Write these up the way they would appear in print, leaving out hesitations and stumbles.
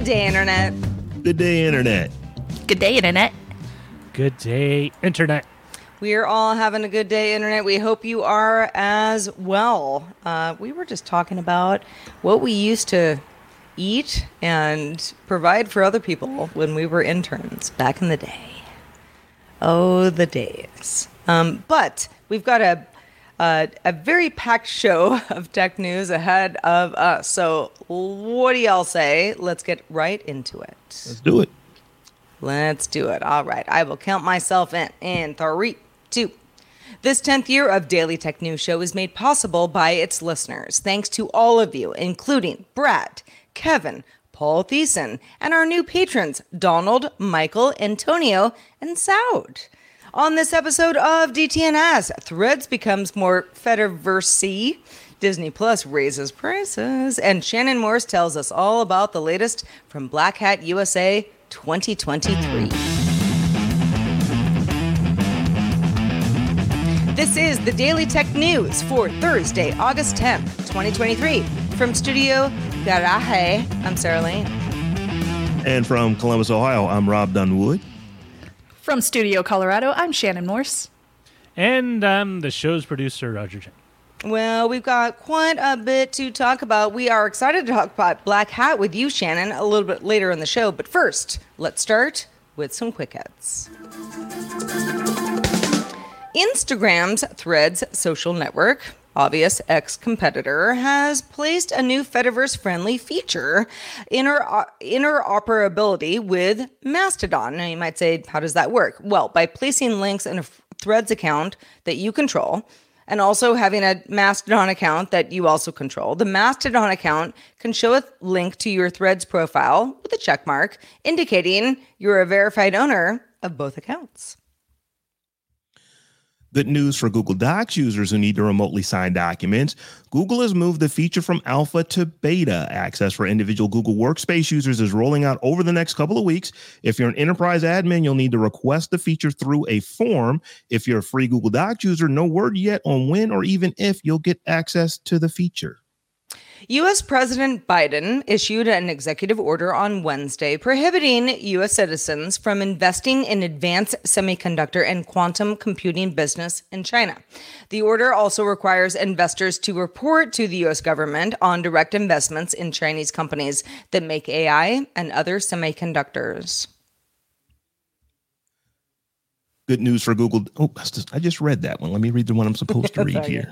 day, Internet. Good day, Internet. Good day, Internet. Good day, Internet. We're all having a good day, Internet. We hope you are as well. We were just talking about what we used to eat and provide for other people when we were interns back in the day. Oh, the days. But we've got a very packed show of tech news ahead of us. So what do y'all say? Let's get right into it. Let's do it. Let's do it. All right. I will count myself in 3, 2. This 10th year of Daily Tech News Show is made possible by its listeners. Thanks to all of you, including Brad, Kevin, Paul Thiessen, and our new patrons, Donald, Michael, Antonio, and Saud. On this episode of DTNS, Threads becomes more Fediverse-y, Disney Plus raises prices, and Shannon Morse tells us all about the latest from Black Hat USA 2023. This is the Daily Tech News for Thursday, August 10th, 2023. From Studio Garaje, I'm Sarah Lane. And from Columbus, Ohio, I'm Rob Dunwood. From Studio Colorado, I'm Shannon Morse. And I'm the show's producer, Roger Chen. Well, we've got quite a bit to talk about. We are excited to talk about Black Hat with you, Shannon, a little bit later in the show. But first, let's start with some quick hits. Instagram's Threads social network, obvious ex-competitor, has placed a new Fediverse-friendly feature, interoperability with Mastodon. Now, you might say, how does that work? Well, by placing links in a Threads account that you control, and also having a Mastodon account that you also control. The Mastodon account can show a link to your Threads profile with a check mark, indicating you're a verified owner of both accounts. Good news for Google Docs users who need to remotely sign documents. Google has moved the feature from alpha to beta. Access for individual Google Workspace users is rolling out over the next couple of weeks. If you're an enterprise admin, you'll need to request the feature through a form. If you're a free Google Docs user, no word yet on when or even if you'll get access to the feature. U.S. President Biden issued an executive order on Wednesday prohibiting U.S. citizens from investing in advanced semiconductor and quantum computing business in China. The order also requires investors to report to the U.S. government on direct investments in Chinese companies that make AI and other semiconductors. Good news for Google. Oh, I just read that one. Let me read the one I'm supposed to read here.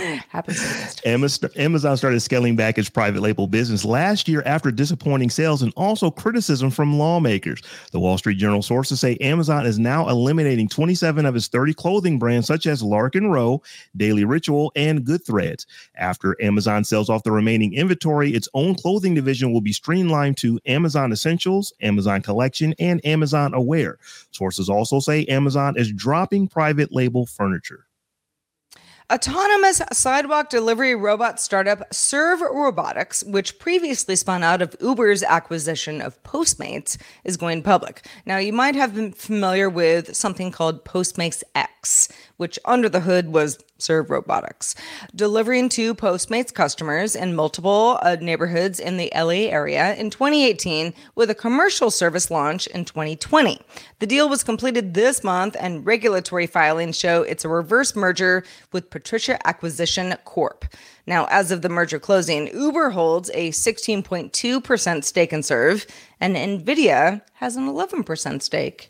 Amazon started scaling back its private label business last year after disappointing sales and also criticism from lawmakers. The Wall Street Journal sources say Amazon is now eliminating 27 of its 30 clothing brands, such as Larkin Rowe, Daily Ritual, and Goodthreads. After Amazon sells off the remaining inventory, its own clothing division will be streamlined to Amazon Essentials, Amazon Collection, and Amazon Aware. Sources also say Amazon is dropping private label furniture. Autonomous sidewalk delivery robot startup Serve Robotics, which previously spun out of Uber's acquisition of Postmates, is going public. Now, you might have been familiar with something called Postmates X, which under the hood was Serve Robotics, delivering to Postmates customers in multiple neighborhoods in the LA area in 2018 with a commercial service launch in 2020. The deal was completed this month, and regulatory filings show it's a reverse merger with Patricia Acquisition Corp. Now, as of the merger closing, Uber holds a 16.2% stake in Serve, and NVIDIA has an 11% stake.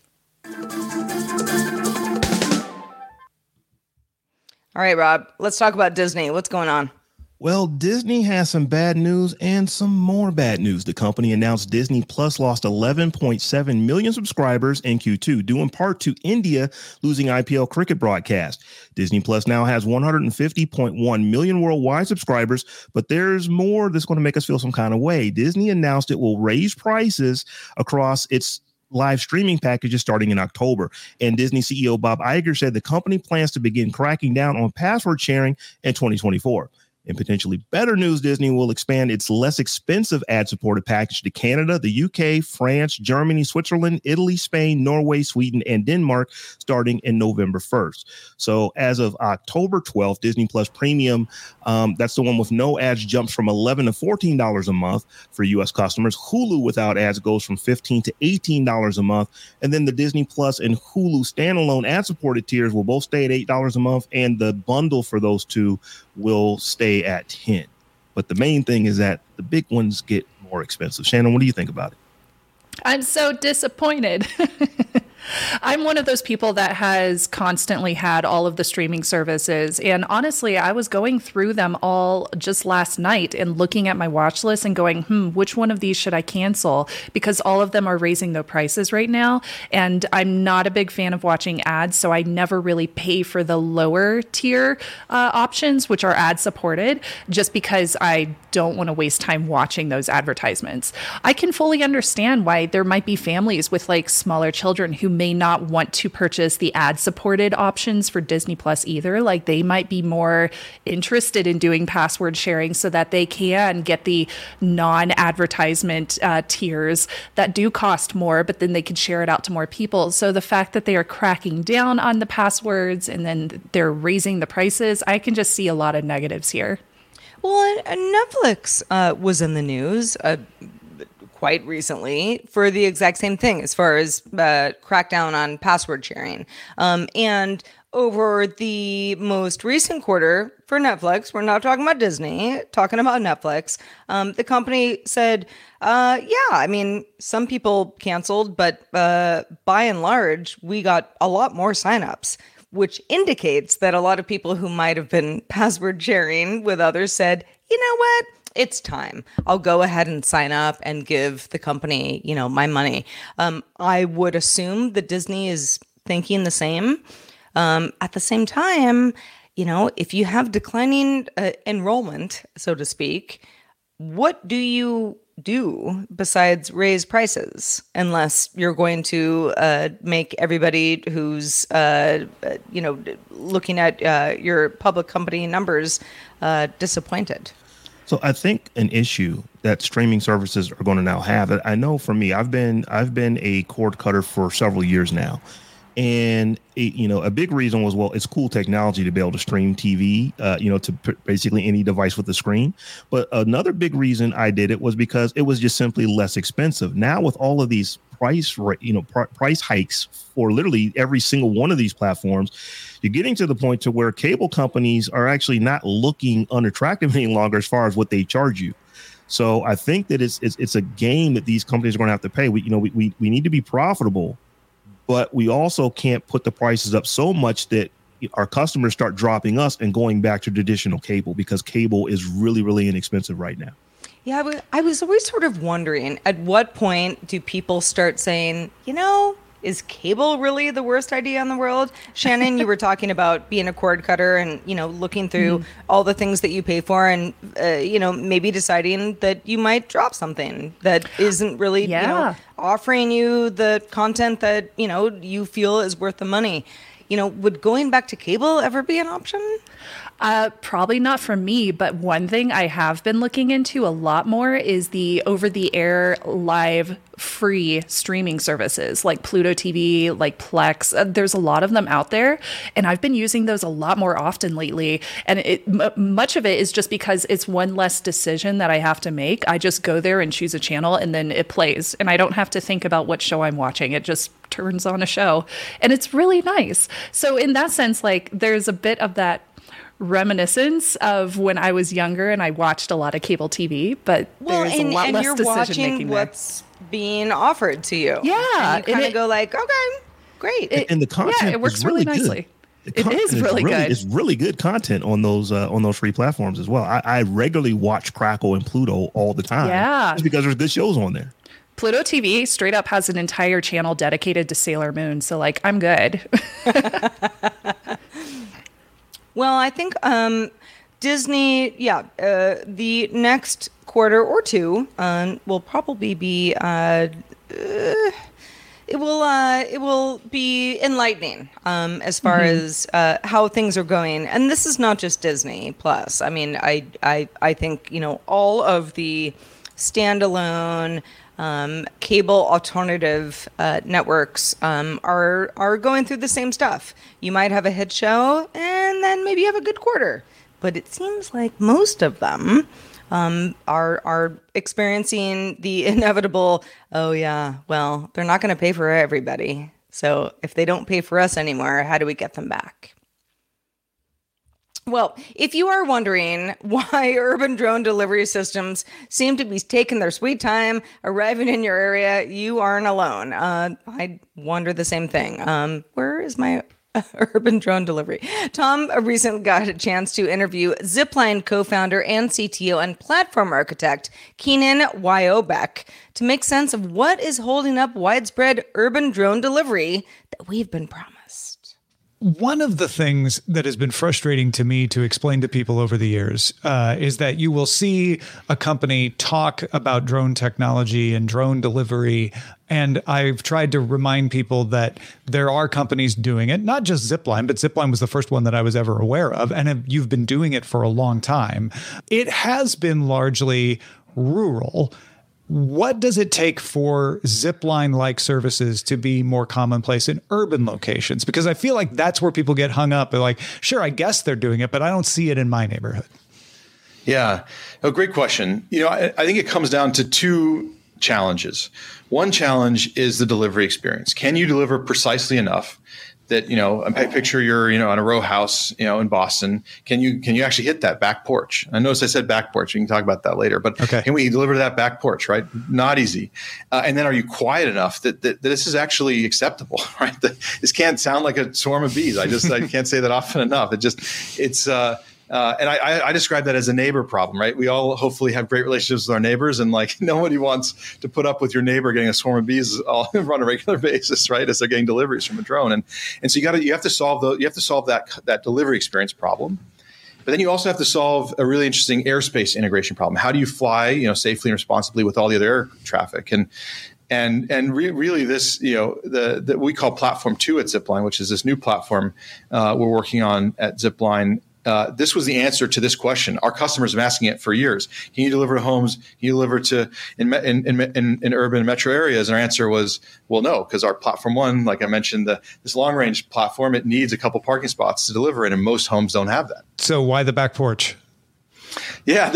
All right, Rob, let's talk about Disney. What's going on? Well, Disney has some bad news and some more bad news. The company announced Disney Plus lost 11.7 million subscribers in Q2, due in part to India losing IPL cricket broadcast. Disney Plus now has 150.1 million worldwide subscribers, but there's more that's going to make us feel some kind of way. Disney announced it will raise prices across its live streaming packages starting in October. And Disney CEO Bob Iger said the company plans to begin cracking down on password sharing in 2024. In potentially better news, Disney will expand its less expensive ad-supported package to Canada, the UK, France, Germany, Switzerland, Italy, Spain, Norway, Sweden, and Denmark starting in November 1st. So as of October 12th, Disney Plus Premium, that's the one with no ads, jumps from $11 to $14 a month for U.S. customers. Hulu without ads goes from $15 to $18 a month. And then the Disney Plus and Hulu standalone ad-supported tiers will both stay at $8 a month, and the bundle for those two will stay at $10. But the main thing is that the big ones get more expensive. Shannon, what do you think about it? I'm so disappointed. I'm one of those people that has constantly had all of the streaming services. And honestly, I was going through them all just last night and looking at my watch list and going, which one of these should I cancel? Because all of them are raising their prices right now. And I'm not a big fan of watching ads, so I never really pay for the lower tier options, which are ad supported, just because I don't want to waste time watching those advertisements. I can fully understand why there might be families with like smaller children who may not want to purchase the ad-supported options for Disney Plus either. Like they might be more interested in doing password sharing so that they can get the non-advertisement tiers that do cost more, but then they can share it out to more people. So the fact that they are cracking down on the passwords and then they're raising the prices, I can just see a lot of negatives here. Well, Netflix was in the news quite recently for the exact same thing as far as crackdown on password sharing. And over the most recent quarter for Netflix, we're not talking about Disney, talking about Netflix, the company said, some people canceled, but by and large, we got a lot more signups, which indicates that a lot of people who might have been password sharing with others said, you know what? It's time. I'll go ahead and sign up and give the company, my money. I would assume that Disney is thinking the same. At the same time, if you have declining enrollment, so to speak, what do you do besides raise prices? Unless you're going to make everybody who's, looking at your public company numbers disappointed. So I think an issue that streaming services are going to now have, I know for me, I've been a cord cutter for several years now. And, a big reason was, well, it's cool technology to be able to stream TV, to basically any device with a screen. But another big reason I did it was because it was just simply less expensive. Now with all of these price hikes for literally every single one of these platforms, you're getting to the point to where cable companies are actually not looking unattractive any longer as far as what they charge you. So I think that it's a game that these companies are going to have to pay. We need to be profitable, but we also can't put the prices up so much that our customers start dropping us and going back to traditional cable, because cable is really, really inexpensive right now. Yeah, I was always sort of wondering, at what point do people start saying, is cable really the worst idea in the world? Shannon, you were talking about being a cord cutter and, looking through all the things that you pay for and, maybe deciding that you might drop something that isn't really, offering you the content that, you feel is worth the money. Would going back to cable ever be an option? Probably not for me, but one thing I have been looking into a lot more is the over-the-air live free streaming services like Pluto TV, like Plex. There's a lot of them out there, and I've been using those a lot more often lately. And much of it is just because it's one less decision that I have to make. I just go there and choose a channel, and then it plays, and I don't have to think about what show I'm watching. It just turns on a show, and it's really nice. So in that sense, like, there's a bit of that reminiscence of when I was younger and I watched a lot of cable TV, but there's a lot less decision making there. What's being offered to you. Yeah. And you kind of go like, okay, great. And the content it works really nicely. It is really good. It's really good content on those free platforms as well. I regularly watch Crackle and Pluto all the time. Yeah. Just because there's good shows on there. Pluto TV straight up has an entire channel dedicated to Sailor Moon. So like, I'm good. Well, I think Disney, the next quarter or two will probably be, it will be enlightening as far as how things are going. And this is not just Disney Plus. I mean, I think, all of the standalone cable alternative networks are going through the same stuff. You might have a hit show and then maybe you have a good quarter, but it seems like most of them are experiencing the inevitable, oh yeah, well, they're not going to pay for everybody. So if they don't pay for us anymore, how do we get them back? Well, if you are wondering why urban drone delivery systems seem to be taking their sweet time arriving in your area, you aren't alone. I wonder the same thing. Where is my urban drone delivery? Tom recently got a chance to interview Zipline co-founder and CTO and platform architect Keenan Wyobeck to make sense of what is holding up widespread urban drone delivery that we've been promised. One of the things that has been frustrating to me to explain to people over the years is that you will see a company talk about drone technology and drone delivery. And I've tried to remind people that there are companies doing it, not just Zipline, but Zipline was the first one that I was ever aware of. And you've been doing it for a long time. It has been largely rural. What does it take for Zipline-like services to be more commonplace in urban locations? Because I feel like that's where people get hung up. They're like, sure, I guess they're doing it, but I don't see it in my neighborhood. Yeah, great question. I think it comes down to two challenges. One challenge is the delivery experience. Can you deliver precisely enough that, I picture you're, on a row house, in Boston. Can you actually hit that back porch? I notice I said back porch. We can talk about that later. But okay. Can we deliver to that back porch, right? Not easy. And then are you quiet enough that this is actually acceptable, right? This can't sound like a swarm of bees. I can't say that often enough. And I describe that as a neighbor problem, right? We all hopefully have great relationships with our neighbors, and nobody wants to put up with your neighbor getting a swarm of bees on a regular basis, right? As they're getting deliveries from a drone, and so you have to solve that delivery experience problem. But then you also have to solve a really interesting airspace integration problem. How do you fly, safely and responsibly with all the other air traffic? Really this, that we call Platform 2 at Zipline, which is this new platform we're working on at Zipline. This was the answer to this question. Our customers have been asking it for years. Can you deliver to homes? Can you deliver to in urban metro areas? And our answer was, well, no, because our Platform 1, like I mentioned, this long range platform, it needs a couple parking spots to deliver it, and most homes don't have that. So why the back porch? Yeah,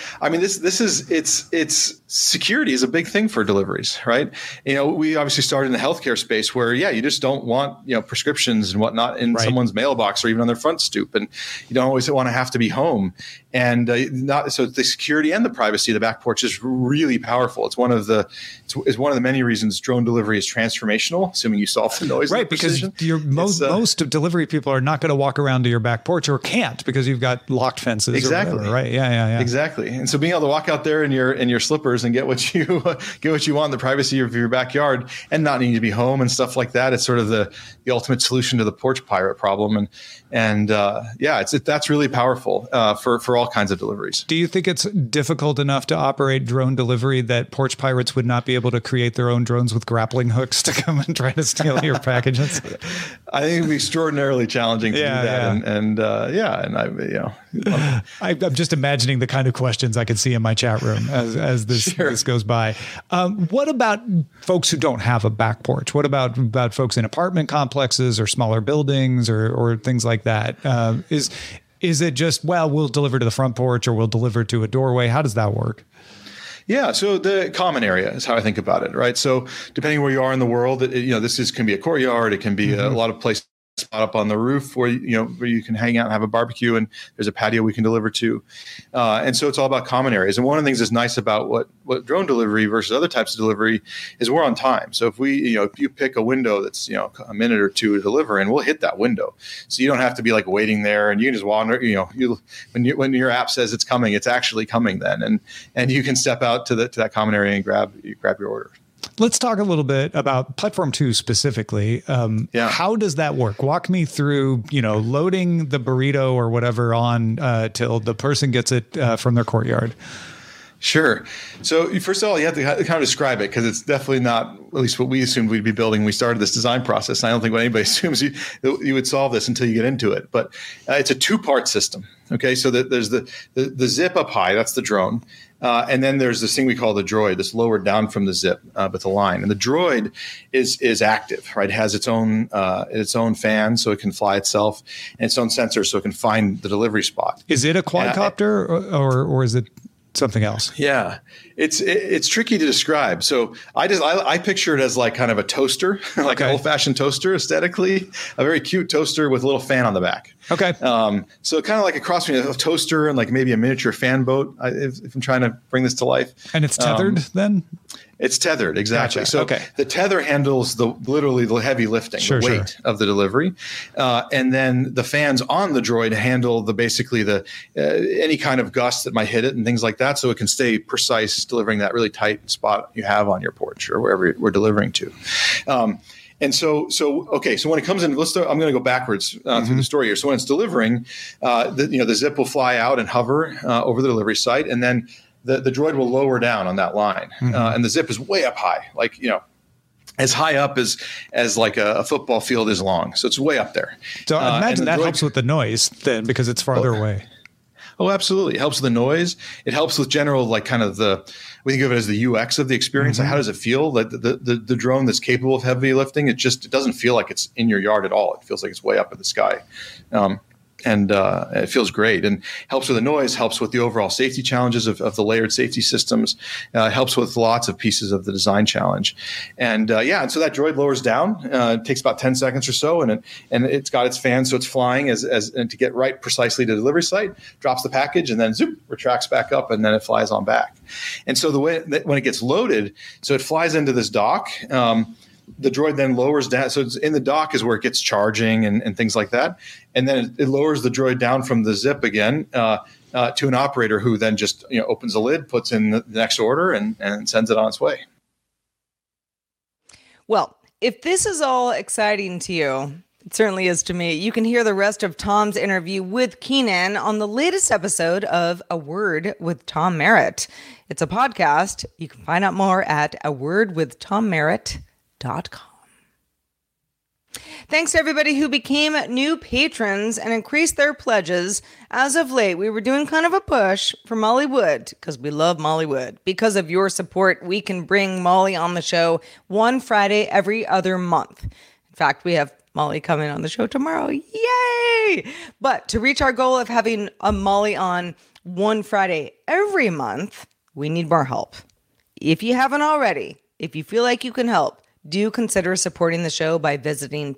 it's security is a big thing for deliveries, right? We obviously started in the healthcare space where, you just don't want, prescriptions and whatnot in someone's mailbox or even on their front stoop. And you don't always want to have to be home. And so the security and the privacy of the back porch is really powerful. It's one of the many reasons drone delivery is transformational, assuming you solve the noise. Right, because most of delivery people are not going to walk around to your back porch, or can't, because you've got locked fences. Exactly. Or whatever, right. Yeah. Exactly. And so being able to walk out there in your slippers and get what you want in the privacy of your backyard, and not needing to be home and stuff like that, it's sort of the ultimate solution to the porch pirate problem. That's really powerful for all kinds of deliveries. Do you think it's difficult enough to operate drone delivery that porch pirates would not be able to create their own drones with grappling hooks to come and try to steal your packages? I think it'd be extraordinarily challenging to do that. Yeah. I'm just imagining the kind of questions I could see in my chat room as this goes by. What about folks who don't have a back porch? What about folks in apartment complexes or smaller buildings or things like that? Is it just, we'll deliver to the front porch or we'll deliver to a doorway? How does that work? Yeah, so the common area is how I think about it, right? So depending where you are in the world, this can be a courtyard, it can be a lot of places spot up on the roof where you can hang out and have a barbecue, and there's a patio we can deliver to. And so it's all about common areas. And one of the things that's nice about what drone delivery versus other types of delivery is we're on time. So if if you pick a window that's, a minute or two to deliver, and we'll hit that window. So you don't have to be waiting there, and you can just wander, when your app says it's coming, it's actually coming then. And you can step out to that common area and grab your order. Let's talk a little bit about Platform 2 specifically. How does that work? Walk me through, loading the burrito or whatever on till the person gets it from their courtyard. Sure. So first of all, you have to kind of describe it because it's definitely not at least what we assumed we'd be building when we started this design process. I don't think anybody assumes you would solve this until you get into it. But it's a two-part system. Okay, so there's the zip up high, that's the drone. And then there's this thing we call the droid, that's lowered down from the zip with a line. And the droid is active, right? It has its own fan, so it can fly itself, and its own sensor, so it can find the delivery spot. Is it a quadcopter or is it something else? Yeah, it's tricky to describe. So I picture it as like kind of a toaster, like an old-fashioned toaster aesthetically, a very cute toaster with a little fan on the back. Okay. So kind of like a cross between a toaster and like maybe a miniature fan boat, if I'm trying to bring this to life. And it's tethered then? It's tethered, exactly. Gotcha. So okay. The tether handles literally the heavy lifting, the weight of the delivery, and then the fans on the droid handle basically any kind of gust that might hit it and things like that, so it can stay precise, delivering that really tight spot you have on your porch or wherever we're delivering to. And so when it comes in, I'm going to go backwards through the story here. So when it's delivering, the zip will fly out and hover over the delivery site, and then the droid will lower down on that line, and the zip is way up high, like as high up as like a football field is long. So it's way up there. So I imagine that helps with the noise then, because it's farther away. Oh, absolutely. It helps with the noise. It helps with general, like kind of we think of it as the UX of the experience. Like how does it feel? Like the drone that's capable of heavy lifting, it doesn't feel like it's in your yard at all. It feels like it's way up in the sky. And it feels great and helps with the noise, helps with the overall safety challenges of the layered safety systems, helps with lots of pieces of the design challenge. And and so that droid lowers down. It takes about 10 seconds or so, and it's got its fan, so it's flying and to get right precisely to the delivery site, drops the package, and then zoop, retracts back up, and then it flies on back. And so the way that when it gets loaded, so it flies into this dock. The droid then lowers down. So it's in the dock is where it gets charging and things like that. And then it lowers the droid down from the zip again to an operator who then just opens the lid, puts in the next order, and sends it on its way. Well, if this is all exciting to you, it certainly is to me. You can hear the rest of Tom's interview with Keenan on the latest episode of A Word with Tom Merritt. It's a podcast. You can find out more at awordwithtommerritt.com. Thanks to everybody who became new patrons and increased their pledges. As of late, we were doing kind of a push for Molly Wood because we love Molly Wood. Because of your support, we can bring Molly on the show one Friday every other month. In fact, we have Molly coming on the show tomorrow. Yay! But to reach our goal of having a Molly on one Friday every month, we need more help. If you haven't already, if you feel like you can help, do consider supporting the show by visiting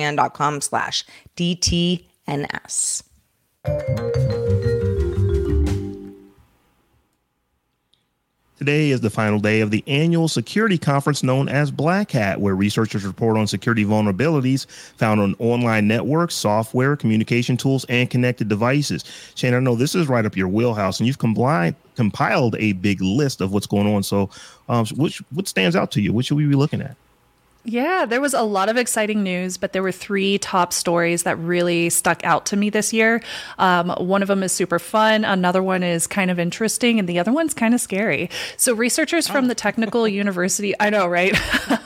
patreon.com/DTNS. Today is the final day of the annual security conference known as Black Hat, where researchers report on security vulnerabilities found on online networks, software, communication tools, and connected devices. Shane, I know this is right up your wheelhouse, and you've compiled a big list of what's going on. So what stands out to you? What should we be looking at? Yeah, there was a lot of exciting news, but there were 3 top stories that really stuck out to me this year. One of them is super fun. Another one is kind of interesting, and the other one's kind of scary. So researchers from the Technical University, I know, right?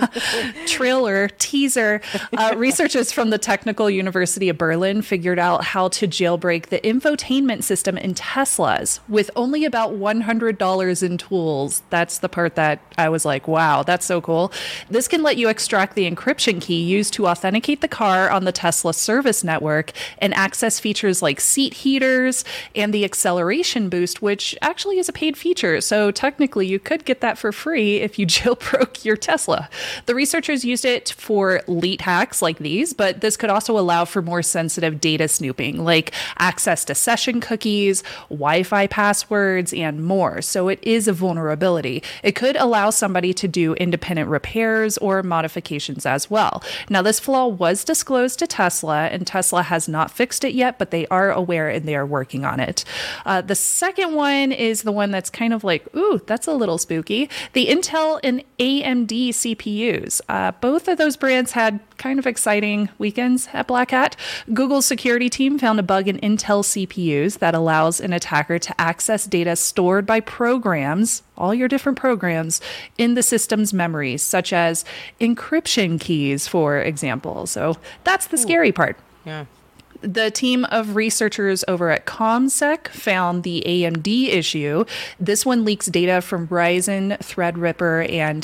Teaser. Researchers from the Technical University of Berlin figured out how to jailbreak the infotainment system in Teslas with only about $100 in tools. That's the part that I was like, wow, that's so cool. This can let you extract the encryption key used to authenticate the car on the Tesla service network and access features like seat heaters and the acceleration boost, which actually is a paid feature. So technically you could get that for free if you jailbroke your Tesla. The researchers used it for leet hacks like these, but this could also allow for more sensitive data snooping, like access to session cookies, Wi-Fi passwords, and more. So it is a vulnerability. It could allow somebody to do independent repairs or modifications as well. Now, this flaw was disclosed to Tesla, and Tesla has not fixed it yet, but they are aware and they are working on it. The second one is the one that's kind of like, ooh, that's a little spooky. The Intel and AMD CPU CPUs. Both of those brands had kind of exciting weekends at Black Hat. Google's security team found a bug in Intel CPUs that allows an attacker to access data stored by programs, all your different programs, in the system's memory, such as encryption keys, for example. So that's the scary part. Yeah. The team of researchers over at ComSec found the AMD issue. This one leaks data from Ryzen, Threadripper, and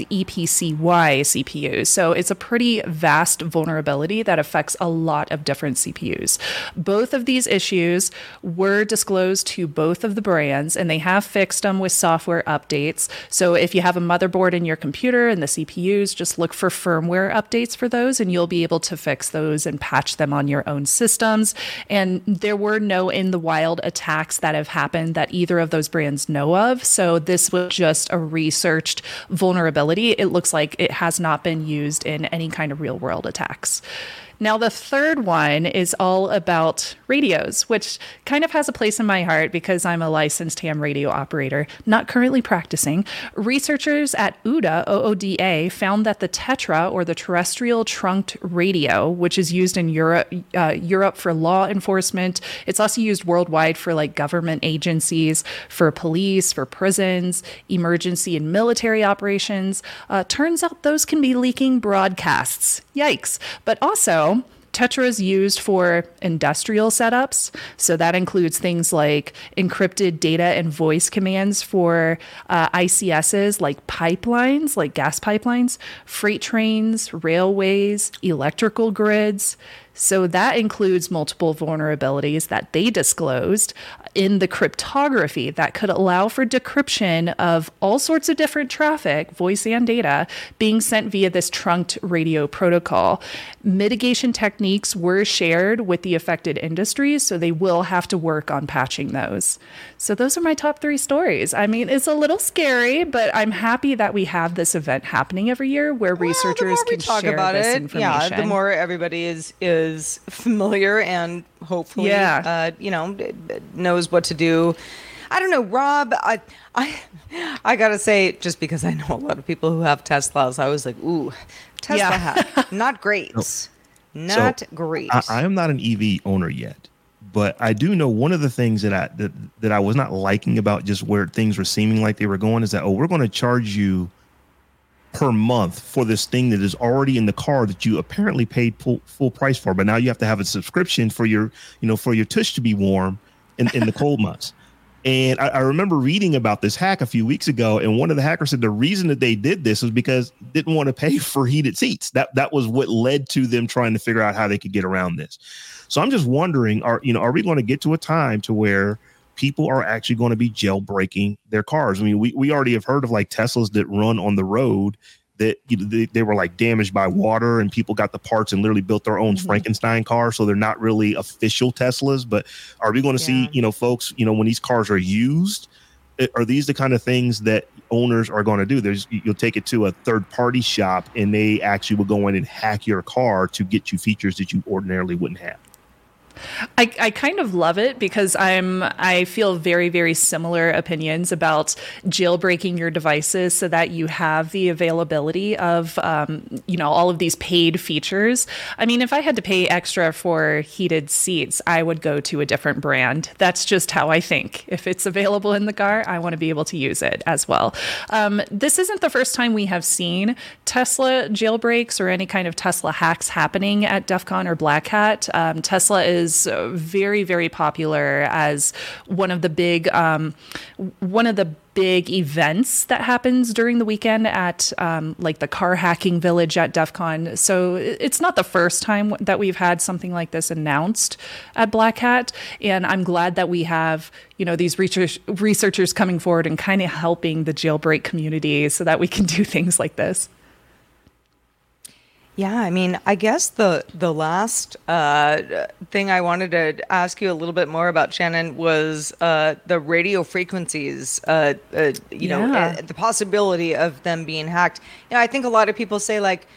EPCY CPUs. So it's a pretty vast vulnerability that affects a lot of different CPUs. Both of these issues were disclosed to both of the brands, and they have fixed them with software updates. So if you have a motherboard in your computer and the CPUs, just look for firmware updates for those, and you'll be able to fix those and patch them on your own systems. And there were no in the wild attacks that have happened that either of those brands know of. So this was just a researched vulnerability. It looks like it has not been used in any kind of real world attacks. Now, the third one is all about radios, which kind of has a place in my heart because I'm a licensed ham radio operator, not currently practicing. Researchers at OODA, OODA, found that the Tetra, or the terrestrial trunked radio, which is used in Europe for law enforcement, it's also used worldwide for like government agencies, for police, for prisons, emergency and military operations. Turns out those can be leaking broadcasts. Yikes. But also, Tetra is used for industrial setups. So that includes things like encrypted data and voice commands for ICSs, like pipelines, like gas pipelines, freight trains, railways, electrical grids. So that includes multiple vulnerabilities that they disclosed in the cryptography that could allow for decryption of all sorts of different traffic, voice and data, being sent via this trunked radio protocol. Mitigation techniques were shared with the affected industries, so they will have to work on patching those. So those are my top 3 stories. I mean, it's a little scary, but I'm happy that we have this event happening every year where researchers can share this information. Yeah, the more everybody is familiar and hopefully knows what to do. I don't know, Rob, I gotta say, just because I know a lot of people who have Teslas, I was like, ooh, Tesla hat, not great. Not great. I am not an EV owner yet, but I do know one of the things that I was not liking about just where things were seeming like they were going is that, we're going to charge you per month for this thing that is already in the car that you apparently paid full price for, but now you have to have a subscription for your tush to be warm in the cold months. And I remember reading about this hack a few weeks ago, and one of the hackers said the reason that they did this was because they didn't want to pay for heated seats. That was what led to them trying to figure out how they could get around this. So I'm just wondering, are we going to get to a time to where people are actually going to be jailbreaking their cars? I mean, we already have heard of like Teslas that run on the road that they were like damaged by water, and people got the parts and literally built their own Frankenstein car. So they're not really official Teslas, but are we going to see, folks, when these cars are used, are these the kind of things that owners are going to do? You'll take it to a third party shop and they actually will go in and hack your car to get you features that you ordinarily wouldn't have. I kind of love it because I feel very, very similar opinions about jailbreaking your devices so that you have the availability of, all of these paid features. I mean, if I had to pay extra for heated seats, I would go to a different brand. That's just how I think. If it's available in the car, I want to be able to use it as well. This isn't the first time we have seen Tesla jailbreaks or any kind of Tesla hacks happening at DEF CON or Black Hat. Tesla is very, very popular as one of the big events that happens during the weekend at like the car hacking village at DEF CON. So it's not the first time that we've had something like this announced at Black Hat. And I'm glad that we have, these researchers coming forward and kind of helping the jailbreak community so that we can do things like this. Yeah, I mean, I guess the last thing I wanted to ask you a little bit more about, Shannon, was the radio frequencies, the possibility of them being hacked. I think a lot of people say like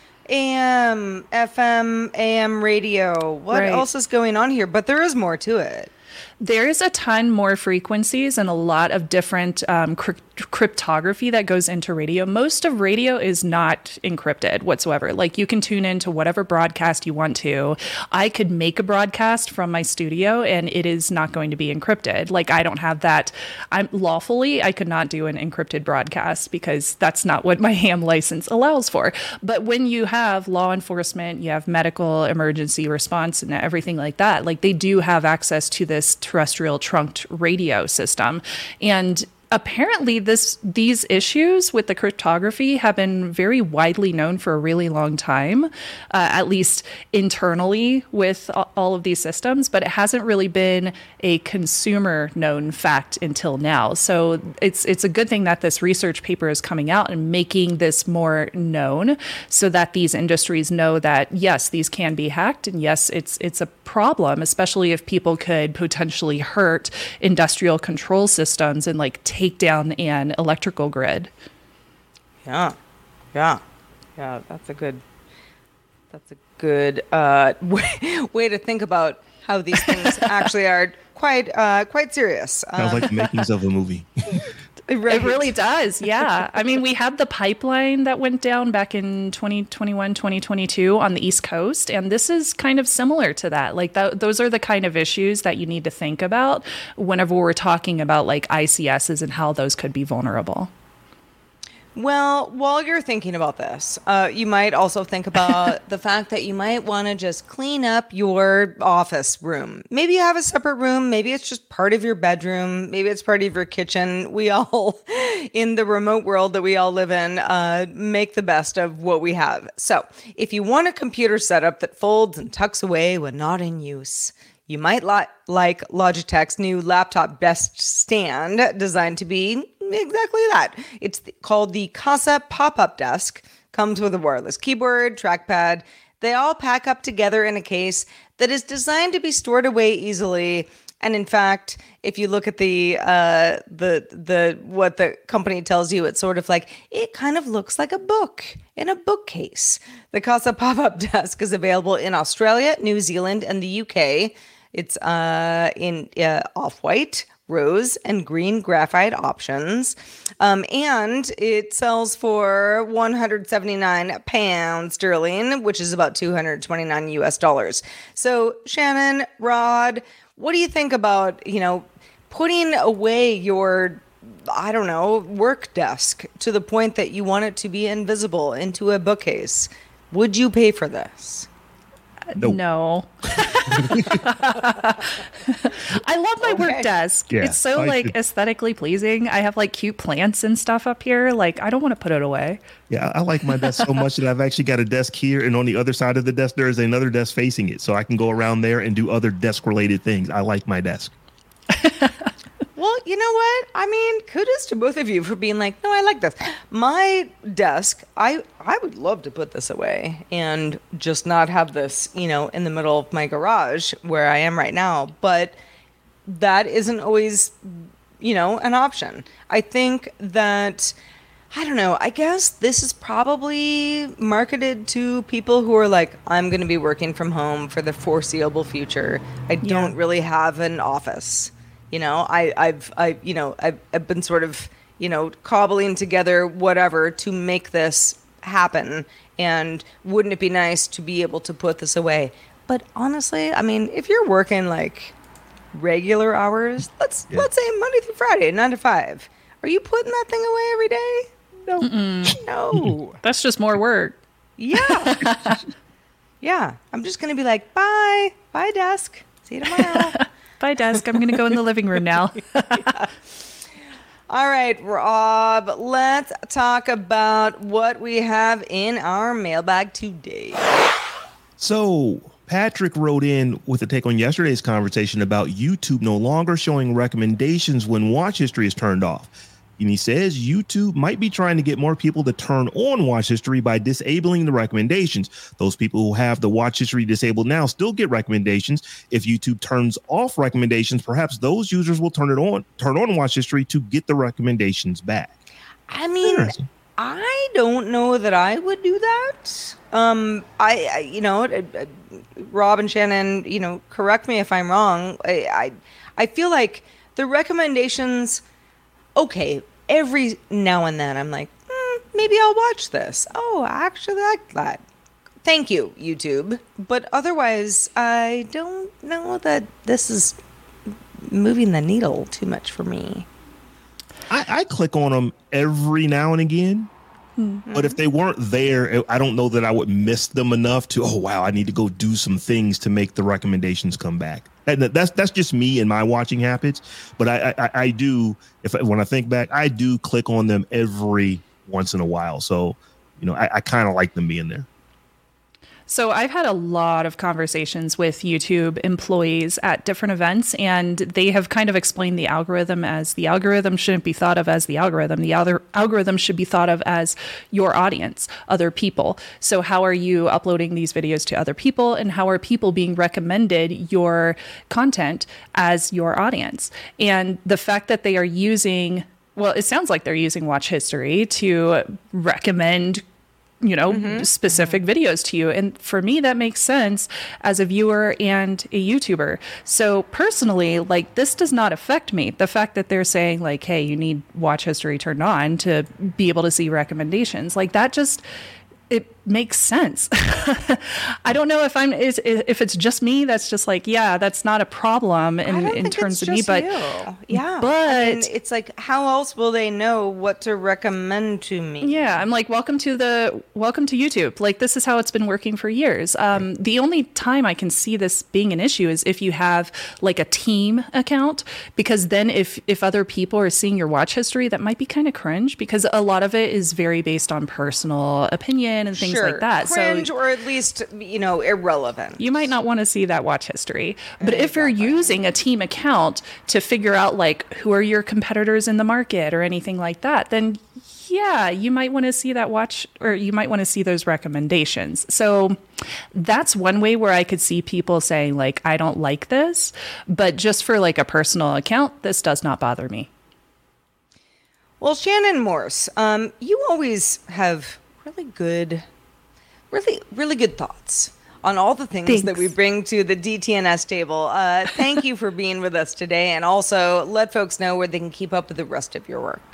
AM, FM, AM radio. What else is going on here? But there is more to it. There's a ton more frequencies and a lot of different cryptography that goes into radio. Most of radio is not encrypted whatsoever. Like you can tune into whatever broadcast you want to. I could make a broadcast from my studio and it is not going to be encrypted. Like I don't have that. I could not do an encrypted broadcast because that's not what my ham license allows for. But when you have law enforcement, you have medical emergency response and everything like that, like they do have access to this terrestrial trunked radio system. And apparently these issues with the cryptography have been very widely known for a really long time, at least internally with all of these systems, but it hasn't really been a consumer known fact until now. So it's a good thing that this research paper is coming out and making this more known so that these industries know that, yes, these can be hacked. And yes, it's a problem, especially if people could potentially hurt industrial control systems and like take down an electrical grid. Yeah. That's a good way to think about how these things actually are quite serious. Sounds like the makings of a movie. Right. It really does. Yeah. I mean, we had the pipeline that went down back in 2021, 2022 on the East Coast. And this is kind of similar to that. Like those are the kind of issues that you need to think about whenever we're talking about like ICSs and how those could be vulnerable. Well, while you're thinking about this, you might also think about the fact that you might want to just clean up your office room. Maybe you have a separate room. Maybe it's just part of your bedroom. Maybe it's part of your kitchen. We all, in the remote world that we all live in, make the best of what we have. So if you want a computer setup that folds and tucks away when not in use, you might like Logitech's new laptop desk stand designed to be exactly that. It's called the Casa Pop-Up Desk. Comes with a wireless keyboard, trackpad. They all pack up together in a case that is designed to be stored away easily. And in fact, if you look at the what the company tells you, it's sort of like it kind of looks like a book in a bookcase. The Casa Pop-Up Desk is available in Australia, New Zealand, and the UK. It's in off-white, rose, and green graphite options. And it sells for £179 sterling, which is about $229 US. So Shannon, Rod, what do you think about, putting away your, work desk to the point that you want it to be invisible into a bookcase? Would you pay for this? Nope. No. I love my work desk. Yeah, it's so aesthetically pleasing. I have like cute plants and stuff up here. Like I don't want to put it away. Yeah, I like my desk so much that I've actually got a desk here, and on the other side of the desk there is another desk facing it, so I can go around there and do other desk related things. I like my desk. Well, you know what? I mean, kudos to both of you for being like, no, I like this. My desk, I would love to put this away and just not have this, in the middle of my garage where I am right now. But that isn't always, an option. I think that, I guess this is probably marketed to people who are like, I'm going to be working from home for the foreseeable future. I don't really have an office. I've been sort of, cobbling together whatever to make this happen. And wouldn't it be nice to be able to put this away? But honestly, I mean, if you're working like regular hours, let's say Monday through Friday, 9 to 5, are you putting that thing away every day? No. No. That's just more work. Yeah. Yeah. I'm just going to be like, bye desk. See you tomorrow. Bye, desk. I'm going to go in the living room now. All right, Rob, let's talk about what we have in our mailbag today. So Patrick wrote in with a take on yesterday's conversation about YouTube no longer showing recommendations when watch history is turned off. And he says YouTube might be trying to get more people to turn on watch history by disabling the recommendations. Those people who have the watch history disabled now still get recommendations. If YouTube turns off recommendations, perhaps those users will turn on watch history to get the recommendations back. I mean, I don't know that I would do that. Rob and Shannon, correct me if I'm wrong. I I feel like the recommendations, okay, every now and then I'm like, maybe I'll watch this. Oh, I actually like that. Thank you, YouTube. But otherwise, I don't know that this is moving the needle too much for me. I click on them every now and again. But if they weren't there, I don't know that I would miss them enough to, oh, wow, I need to go do some things to make the recommendations come back. That's just me and my watching habits. But I do, when I think back, I do click on them every once in a while. So, I kind of like them being there. So I've had a lot of conversations with YouTube employees at different events, and they have kind of explained the algorithm as the algorithm shouldn't be thought of as the algorithm. The other algorithm should be thought of as your audience, other people. So how are you uploading these videos to other people, and how are people being recommended your content as your audience? And the fact that they are using, well, it sounds like they're using watch history to recommend specific videos to you. And for me, that makes sense as a viewer and a YouTuber. So personally, like, this does not affect me. The fact that they're saying like, hey, you need watch history turned on to be able to see recommendations, like that just, it makes sense. I don't know if if it's just me that's just like, yeah, that's not a problem in terms of me, but yeah, but I mean, it's like, how else will they know what to recommend to me? Yeah, I'm like, welcome to YouTube. Like, this is how it's been working for years. The only time I can see this being an issue is if you have like a team account, because then if other people are seeing your watch history, that might be kind of cringe, because a lot of it is very based on personal opinion and things like that. Cringe, or at least, irrelevant. You might not want to see that watch history. But if you're using a team account to figure out like who are your competitors in the market or anything like that, then yeah, you might want to see that watch, or you might want to see those recommendations. So that's one way where I could see people saying like, I don't like this, but just for like a personal account, this does not bother me. Well, Shannon Morse, you always have really good thoughts on all the things that we bring to the DTNS table. Thank you for being with us today, and also let folks know where they can keep up with the rest of your work.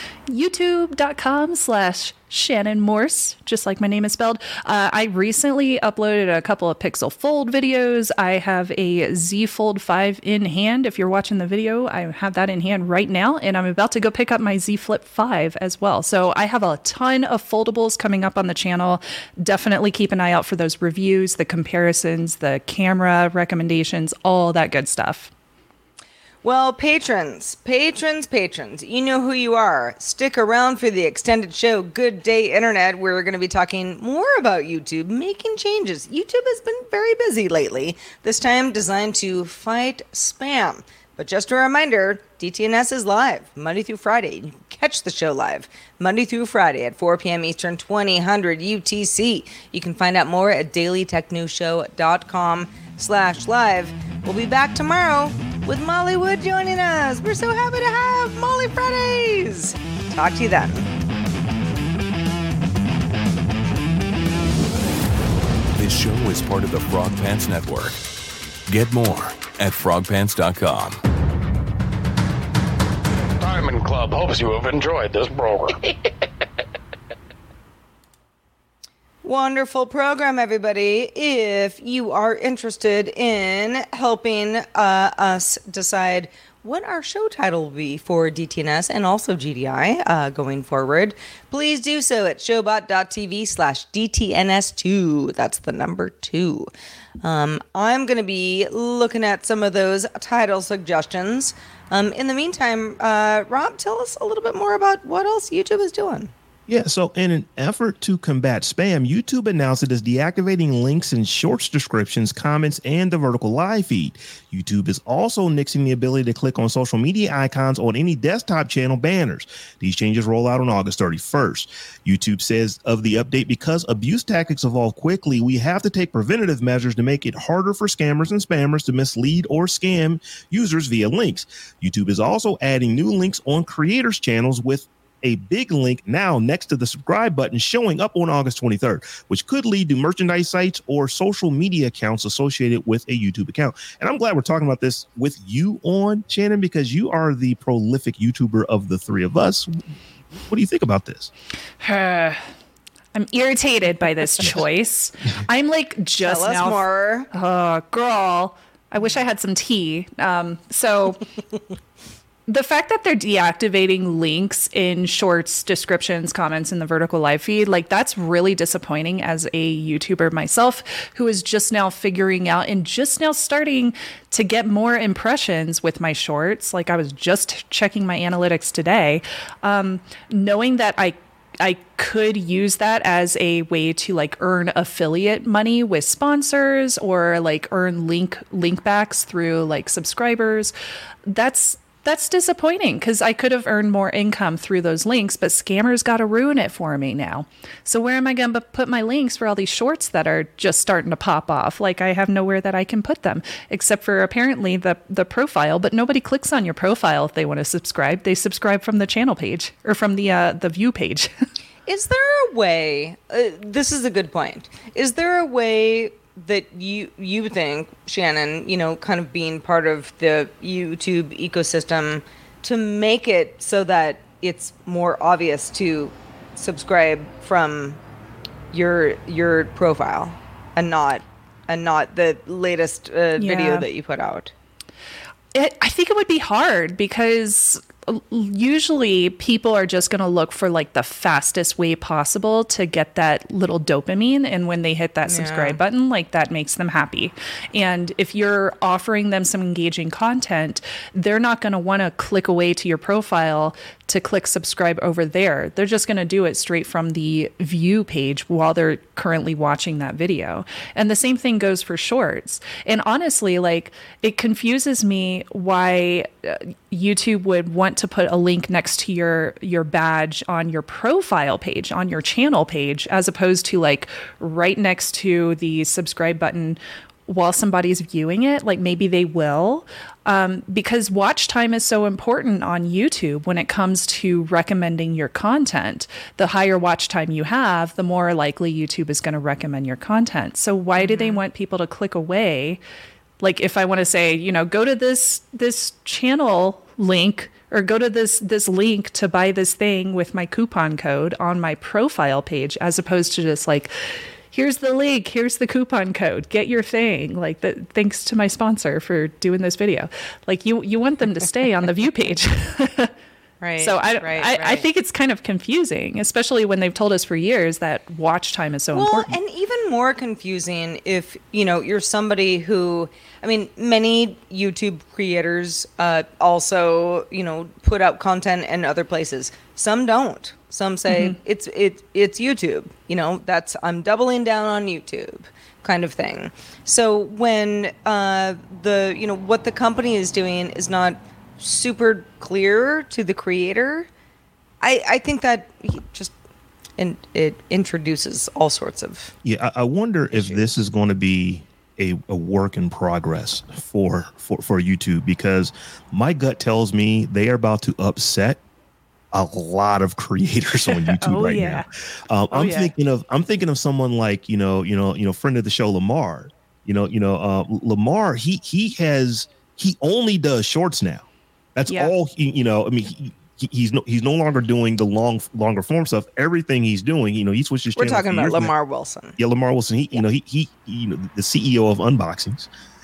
YouTube.com/Shannon Morse, just like my name is spelled. I recently uploaded a couple of Pixel Fold videos. I have a Z Fold 5 in hand. If you're watching the video, I have that in hand right now, and I'm about to go pick up my Z Flip 5 as well. So I have a ton of foldables coming up on the channel. Definitely keep an eye out for those reviews, the comparisons, the camera recommendations, all that good stuff. Well, patrons, you know who you are. Stick around for the extended show, Good Day Internet, where we're going to be talking more about YouTube making changes. YouTube has been very busy lately, this time designed to fight spam. But just a reminder, DTNS is live Monday through Friday. You can catch the show live Monday through Friday at 4 p.m. Eastern, 2000 UTC. You can find out more at dailytechnewsshow.com/live. We'll be back tomorrow with Molly Wood joining us. We're so happy to have Molly Fridays. Talk to you then. This show is part of the Frog Pants Network. Get more at frogpants.com. Diamond Club hopes you have enjoyed this program. Wonderful program, everybody. If you are interested in helping us decide what our show title will be for DTNS and also GDI going forward, please do so at showbot.tv/DTNS2. That's the number 2. I'm going to be looking at some of those title suggestions. In the meantime, Rob, tell us a little bit more about what else YouTube is doing. Yeah, so in an effort to combat spam, YouTube announced it is deactivating links in shorts descriptions, comments, and the vertical live feed. YouTube is also nixing the ability to click on social media icons on any desktop channel banners. These changes roll out on August 31st. YouTube says of the update, because abuse tactics evolve quickly, we have to take preventative measures to make it harder for scammers and spammers to mislead or scam users via links. YouTube is also adding new links on creators' channels with a big link now next to the subscribe button showing up on August 23rd, which could lead to merchandise sites or social media accounts associated with a YouTube account. And I'm glad we're talking about this with you on, Shannon, because you are the prolific YouTuber of the three of us. What do you think about this? I'm irritated by this choice. I'm like just Tell us now. more. Oh, girl. I wish I had some tea. So the fact that they're deactivating links in shorts, descriptions, comments in the vertical live feed, like that's really disappointing as a YouTuber myself who is just now figuring out and just now starting to get more impressions with my shorts. Like I was just checking my analytics today, knowing that I could use that as a way to like earn affiliate money with sponsors or like earn link backs through like subscribers. That's disappointing because I could have earned more income through those links, but scammers got to ruin it for me now. So where am I going to put my links for all these shorts that are just starting to pop off? Like I have nowhere that I can put them except for apparently the profile, but nobody clicks on your profile if they want to subscribe. They subscribe from the channel page or from the view page. Is there a way, this is a good point, is there a way that you think, Shannon, kind of being part of the YouTube ecosystem, to make it so that it's more obvious to subscribe from your profile and not the latest video that you put out? I think it would be hard because usually people are just going to look for like the fastest way possible to get that little dopamine. And when they hit that subscribe button, like that makes them happy. And if you're offering them some engaging content, they're not going to want to click away to your profile to click subscribe over there. They're just going to do it straight from the view page while they're currently watching that video. And the same thing goes for shorts. And honestly, like it confuses me why YouTube would want to put a link next to your badge on your profile page, on your channel page, as opposed to like right next to the subscribe button while somebody's viewing it. Like maybe they will, because watch time is so important on YouTube when it comes to recommending your content. The higher watch time you have, the more likely YouTube is going to recommend your content. So why do they want people to click away? Like if I want to say, go to this channel link or go to this link to buy this thing with my coupon code on my profile page, as opposed to just like, here's the link, here's the coupon code, get your thing. Like thanks to my sponsor for doing this video. Like you want them to stay on the view page. Right. So I think it's kind of confusing, especially when they've told us for years that watch time is so important. And even more confusing if, you're somebody who, many YouTube creators also, put out content in other places. Some don't. Some say it's YouTube, I'm doubling down on YouTube kind of thing. So when what the company is doing is not super clear to the creator, I think that it introduces all sorts of I wonder if this is going to be a work in progress for YouTube, because my gut tells me they are about to upset a lot of creators on YouTube now. I'm thinking of someone like friend of the show Lamar. Lamar, he only does shorts now. That's all he's no longer doing the longer form stuff. Everything he's doing, he switches. We're talking about Lamar Wilson. Yeah, Lamar Wilson. He the CEO of Unboxings.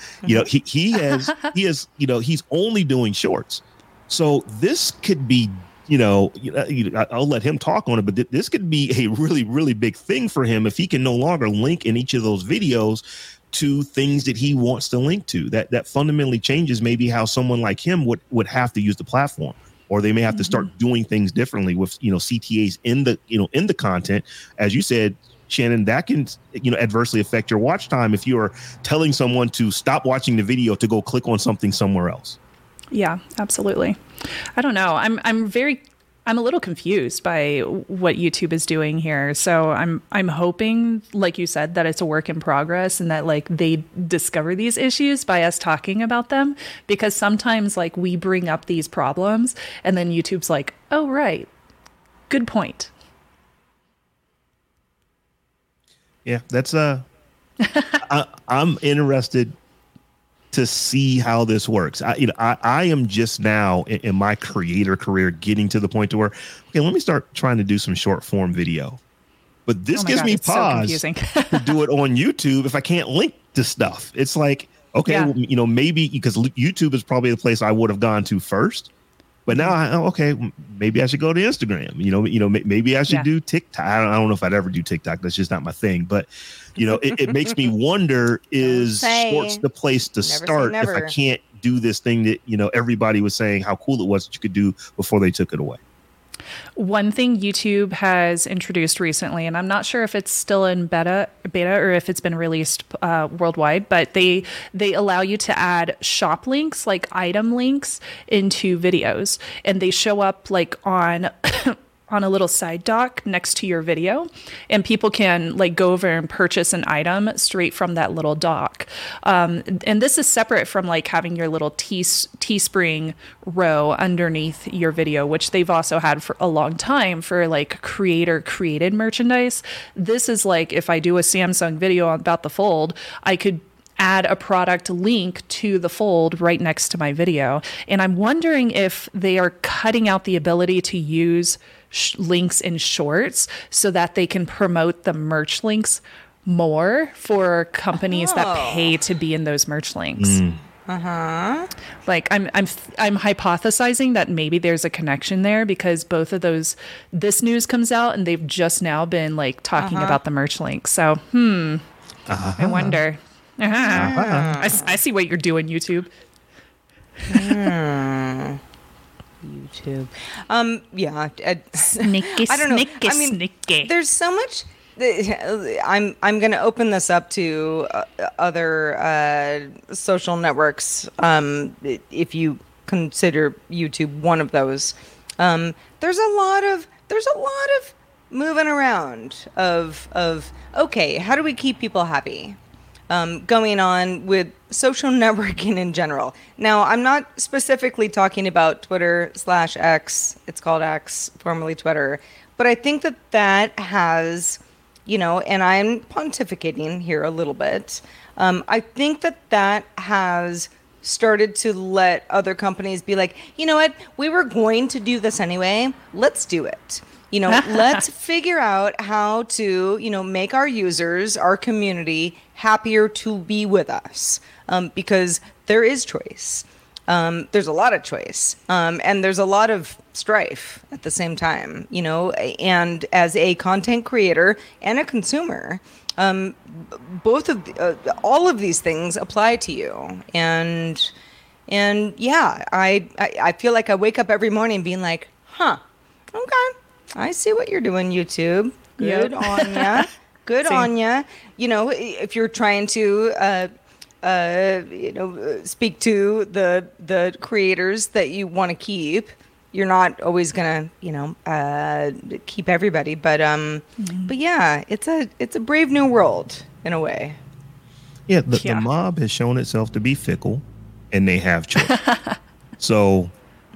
He's only doing shorts. So this could be, I'll let him talk on it, but this could be a really, really big thing for him if he can no longer link in each of those videos to things that he wants to link to. That fundamentally changes maybe how someone like him would have to use the platform, or they may have to start doing things differently with CTAs in the content. As you said, Shannon, that can adversely affect your watch time if you are telling someone to stop watching the video to go click on something somewhere else. Yeah, absolutely. I don't know. I'm a little confused by what YouTube is doing here. So I'm hoping, like you said, that it's a work in progress and that like they discover these issues by us talking about them, because sometimes like we bring up these problems and then YouTube's like, oh, right. Good point. Yeah, that's I'm interested to see how this works. I am just now in my creator career getting to the point to where, okay, let me start trying to do some short form video. But this gives me pause to do it on YouTube if I can't link to stuff. It's like, okay, well, maybe because YouTube is probably the place I would have gone to first. But now, maybe I should go to Instagram. Maybe I should do TikTok. I don't know if I'd ever do TikTok. That's just not my thing. But it makes me wonder: is shorts the place to start if I can't do this thing that everybody was saying how cool it was that you could do before they took it away? One thing YouTube has introduced recently, and I'm not sure if it's still in beta or if it's been released worldwide, but they allow you to add shop links, like item links, into videos, and they show up like on on a little side dock next to your video, and people can like go over and purchase an item straight from that little dock. And this is separate from like having your little Teespring row underneath your video, which they've also had for a long time for like creator created merchandise. This is like, if I do a Samsung video about the Fold, I could add a product link to the Fold right next to my video. And I'm wondering if they are cutting out the ability to use links in shorts so that they can promote the merch links more for companies that pay to be in those merch links. Like I'm hypothesizing that maybe there's a connection there, because both of those, this news comes out and they've just now been like talking about the merch links. So I wonder. I see what you're doing, YouTube. YouTube. Sneaky, I don't know. sneaky, I mean, sneaky. there's so much. I'm going to open this up to other social networks. If you consider YouTube one of those, there's a lot of moving around of okay, how do we keep people happy? Going on with social networking in general. Now, I'm not specifically talking about Twitter/X. It's called X, formerly Twitter. But I think that has, and I'm pontificating here a little bit. I think that has started to let other companies be like, you know what, we were going to do this anyway. Let's do it. Let's figure out how to, make our users, our community happier to be with us, because there is choice. There's a lot of choice, and there's a lot of strife at the same time, and as a content creator and a consumer, all of these things apply to you. And yeah, I feel like I wake up every morning being like, okay, I see what you're doing, YouTube. Good on ya. Good on ya. If you're trying to, speak to the creators that you want to keep, you're not always gonna, keep everybody. But yeah, it's a brave new world in a way. Yeah, the mob has shown itself to be fickle, and they have choice. So,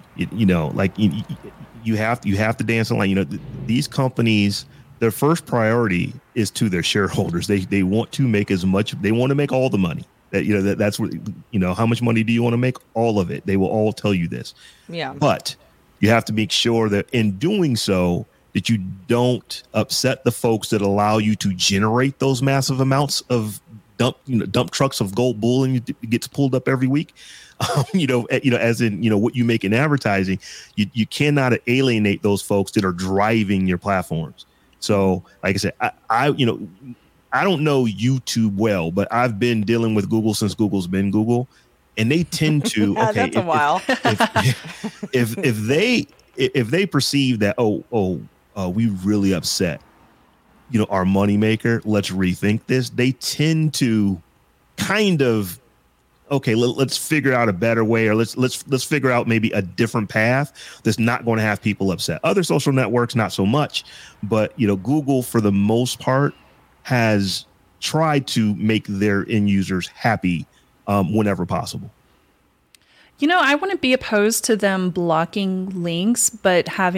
you have to dance on line. These companies, their first priority is to their shareholders. They want to make as much. They want to make all the money. That's what how much money do you want to make? All of it. They will all tell you this. Yeah. But you have to make sure that in doing so, that you don't upset the folks that allow you to generate those massive amounts of dump trucks of gold bullion that gets pulled up every week. As in, what you make in advertising, you cannot alienate those folks that are driving your platforms. So, like I said, I don't know YouTube well, but I've been dealing with Google since Google's been Google, and they tend to. Okay, that's a while. If they perceive that we really upset, our moneymaker, let's rethink this. They tend to kind of. Okay, let's figure out a better way, or let's figure out maybe a different path that's not going to have people upset. Other social networks, not so much, but Google, for the most part, has tried to make their end users happy whenever possible. I wouldn't be opposed to them blocking links, but having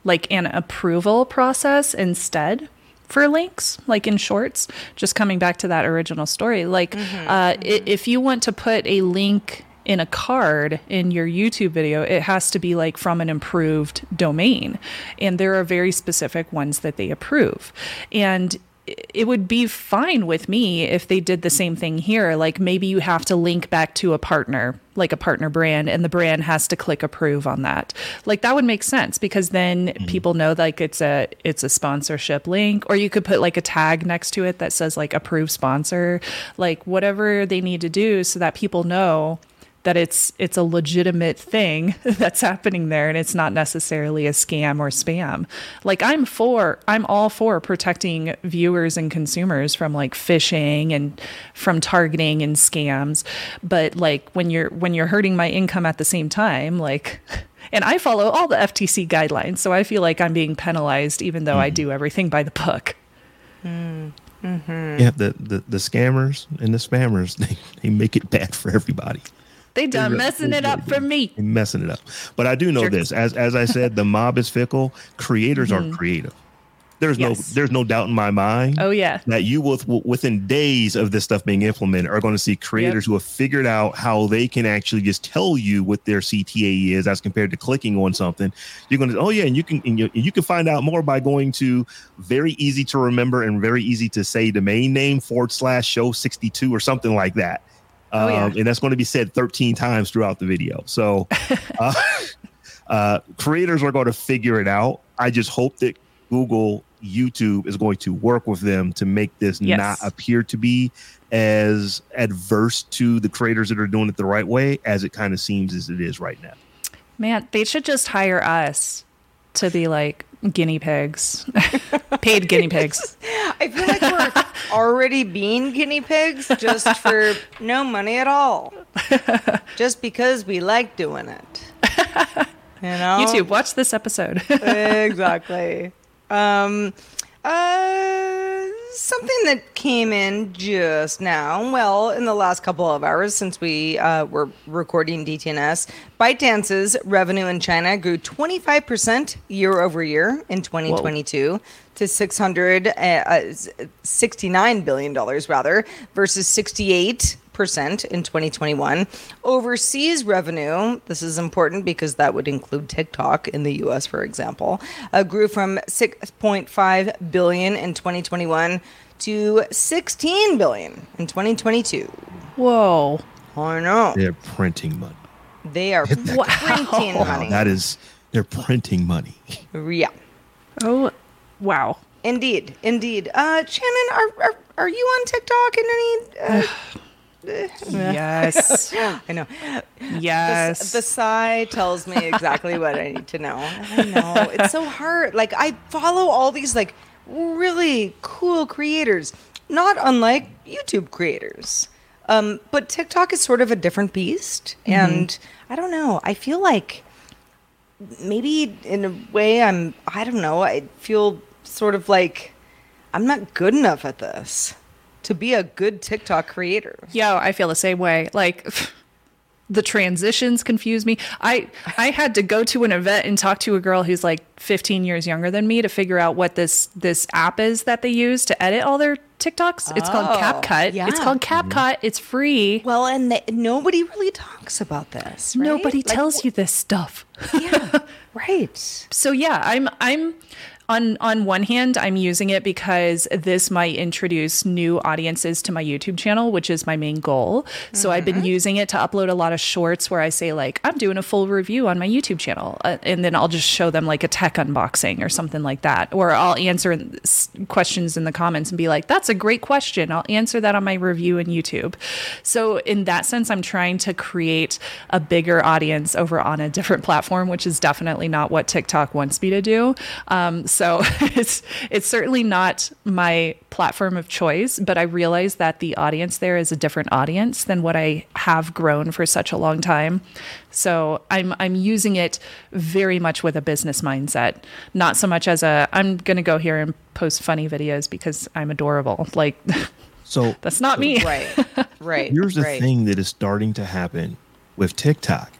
like an approval process instead for links, like in shorts. Just coming back to that original story, like if you want to put a link in a card in your YouTube video, it has to be like from an approved domain. And there are very specific ones that they approve. And it would be fine with me if they did the same thing here. Like maybe you have to link back to a partner, like a partner brand, and the brand has to click approve on that. Like that would make sense, because then people know like it's a sponsorship link, or you could put like a tag next to it that says like approved sponsor, like whatever they need to do so that people know that it's a legitimate thing that's happening there, and it's not necessarily a scam or spam. Like I'm all for protecting viewers and consumers from like phishing and from targeting and scams. But like when you're hurting my income at the same time, like, and I follow all the FTC guidelines, so I feel like I'm being penalized even though I do everything by the book. Yeah, the scammers and the spammers, they make it bad for everybody. They done messing it up for me. Messing it up. But I do know this. As I said, the mob is fickle. Creators are creative. There's no doubt in my mind. Oh yeah. That you will within days of this stuff being implemented are going to see creators who have figured out how they can actually just tell you what their CTA is as compared to clicking on something. You're going to and you can find out more by going to very easy to remember and very easy to say domain name /show62 or something like that. And that's going to be said 13 times throughout the video. So creators are going to figure it out. I just hope that Google YouTube is going to work with them to make this not appear to be as adverse to the creators that are doing it the right way as it kind of seems as it is right now. Man, they should just hire us to be like guinea pigs, paid guinea pigs. I feel like we're already being guinea pigs just for no money at all. Just because we like doing it. You know? YouTube, watch this episode. Exactly. Something that came in just now, well, in the last couple of hours since we were recording DTNS, ByteDance's revenue in China grew 25% year over year in 2022 to $669 billion versus 68% in 2021. Overseas revenue, this is important because that would include TikTok in the US, for example, grew from 6.5 billion in 2021 to 16 billion in 2022. Whoa. I know. They're printing money. They are printing money. They're printing money. Yeah. Oh, wow. Indeed. Shannon, are you on TikTok in any... Yes. I know. Yes. The sigh tells me exactly what I need to know. I know. It's so hard. Like, I follow all these, like, really cool creators, not unlike YouTube creators. But TikTok is sort of a different beast. And I don't know. I feel like maybe in a way I don't know. I feel sort of like I'm not good enough at this to be a good TikTok creator. Yo, I feel the same way. Like the transitions confuse me. I had to go to an event and talk to a girl who's like 15 years younger than me to figure out what this app is that they use to edit all their TikToks. It's called CapCut. Yeah. It's called CapCut. It's free. Well, and nobody really talks about this, right? Nobody tells you this stuff. Yeah, right. So yeah, I'm on one hand, I'm using it because this might introduce new audiences to my YouTube channel, which is my main goal. So I've been using it to upload a lot of shorts where I say like, I'm doing a full review on my YouTube channel. And then I'll just show them like a tech unboxing or something like that. Or I'll answer questions in the comments and be like, that's a great question. I'll answer that on my review in YouTube. So in that sense, I'm trying to create a bigger audience over on a different platform, which is definitely not what TikTok wants me to do. So it's certainly not my platform of choice, but I realize that the audience there is a different audience than what I have grown for such a long time. So I'm using it very much with a business mindset, not so much as I'm going to go here and post funny videos because I'm adorable. Like, so that's not me. Right. Here's the thing that is starting to happen with TikTok.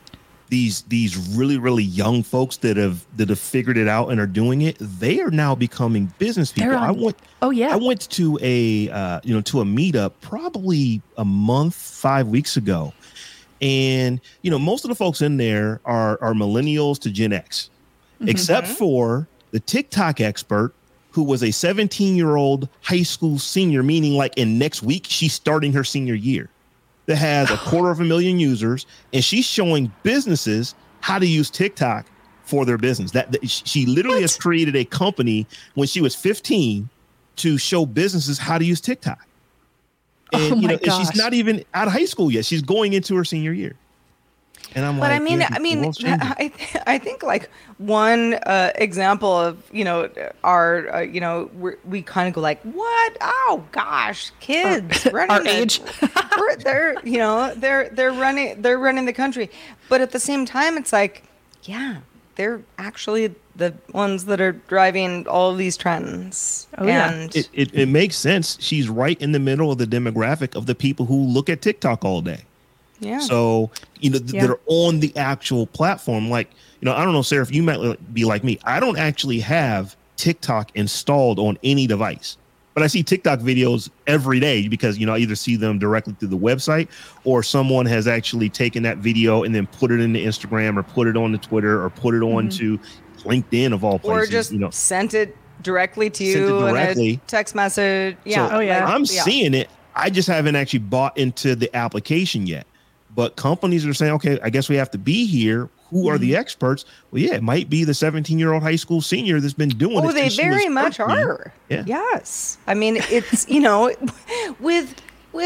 these really, really young folks that have figured it out and are doing it, they are now becoming business people. I went to a to a meetup probably a month, 5 weeks ago. And, most of the folks in there are millennials to Gen X, except for the TikTok expert, who was a 17-year-old high school senior, meaning like in next week, she's starting her senior year, that has 250,000 users. And she's showing businesses how to use TikTok for their business. That she literally has created a company when she was 15 to show businesses how to use TikTok. And, and she's not even out of high school yet. She's going into her senior year. And I'm but I think like one example of, our, we kind of go like, what? Oh gosh, kids running our age. they're running the country. But at the same time, it's like, yeah, they're actually the ones that are driving all of these trends. Oh, and it makes sense. She's right in the middle of the demographic of the people who look at TikTok all day. Yeah. So, that are on the actual platform. Like, I don't know, Sarah, if you might be like me. I don't actually have TikTok installed on any device, but I see TikTok videos every day because, I either see them directly through the website, or someone has actually taken that video and then put it into Instagram or put it on the Twitter or put it on to LinkedIn of all places. Or just sent it directly to you in a text message. Yeah. So I'm seeing it. I just haven't actually bought into the application yet. But companies are saying, okay, I guess we have to be here. Who are the experts? Well, yeah, it might be the 17-year-old high school senior that's been doing it. Oh, they very much are. Yeah. Yes. I mean, it's, with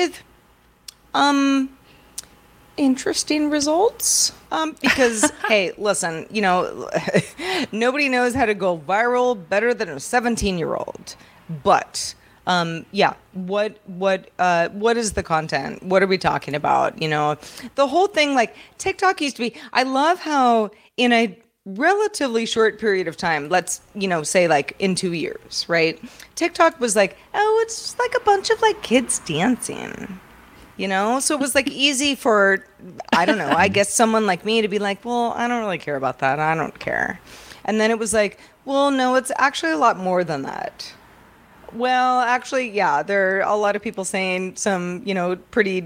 interesting results. Because, hey, listen, nobody knows how to go viral better than a 17-year-old. But what is the content? What are we talking about? The whole thing, like TikTok used to be, I love how in a relatively short period of time, let's, say like in 2 years, right? TikTok was like, oh, it's just like a bunch of like kids dancing, So it was like easy for, I don't know, I guess someone like me to be like, well, I don't really care about that. I don't care. And then it was like, well, no, it's actually a lot more than that. Well, actually, yeah, there are a lot of people saying some, pretty,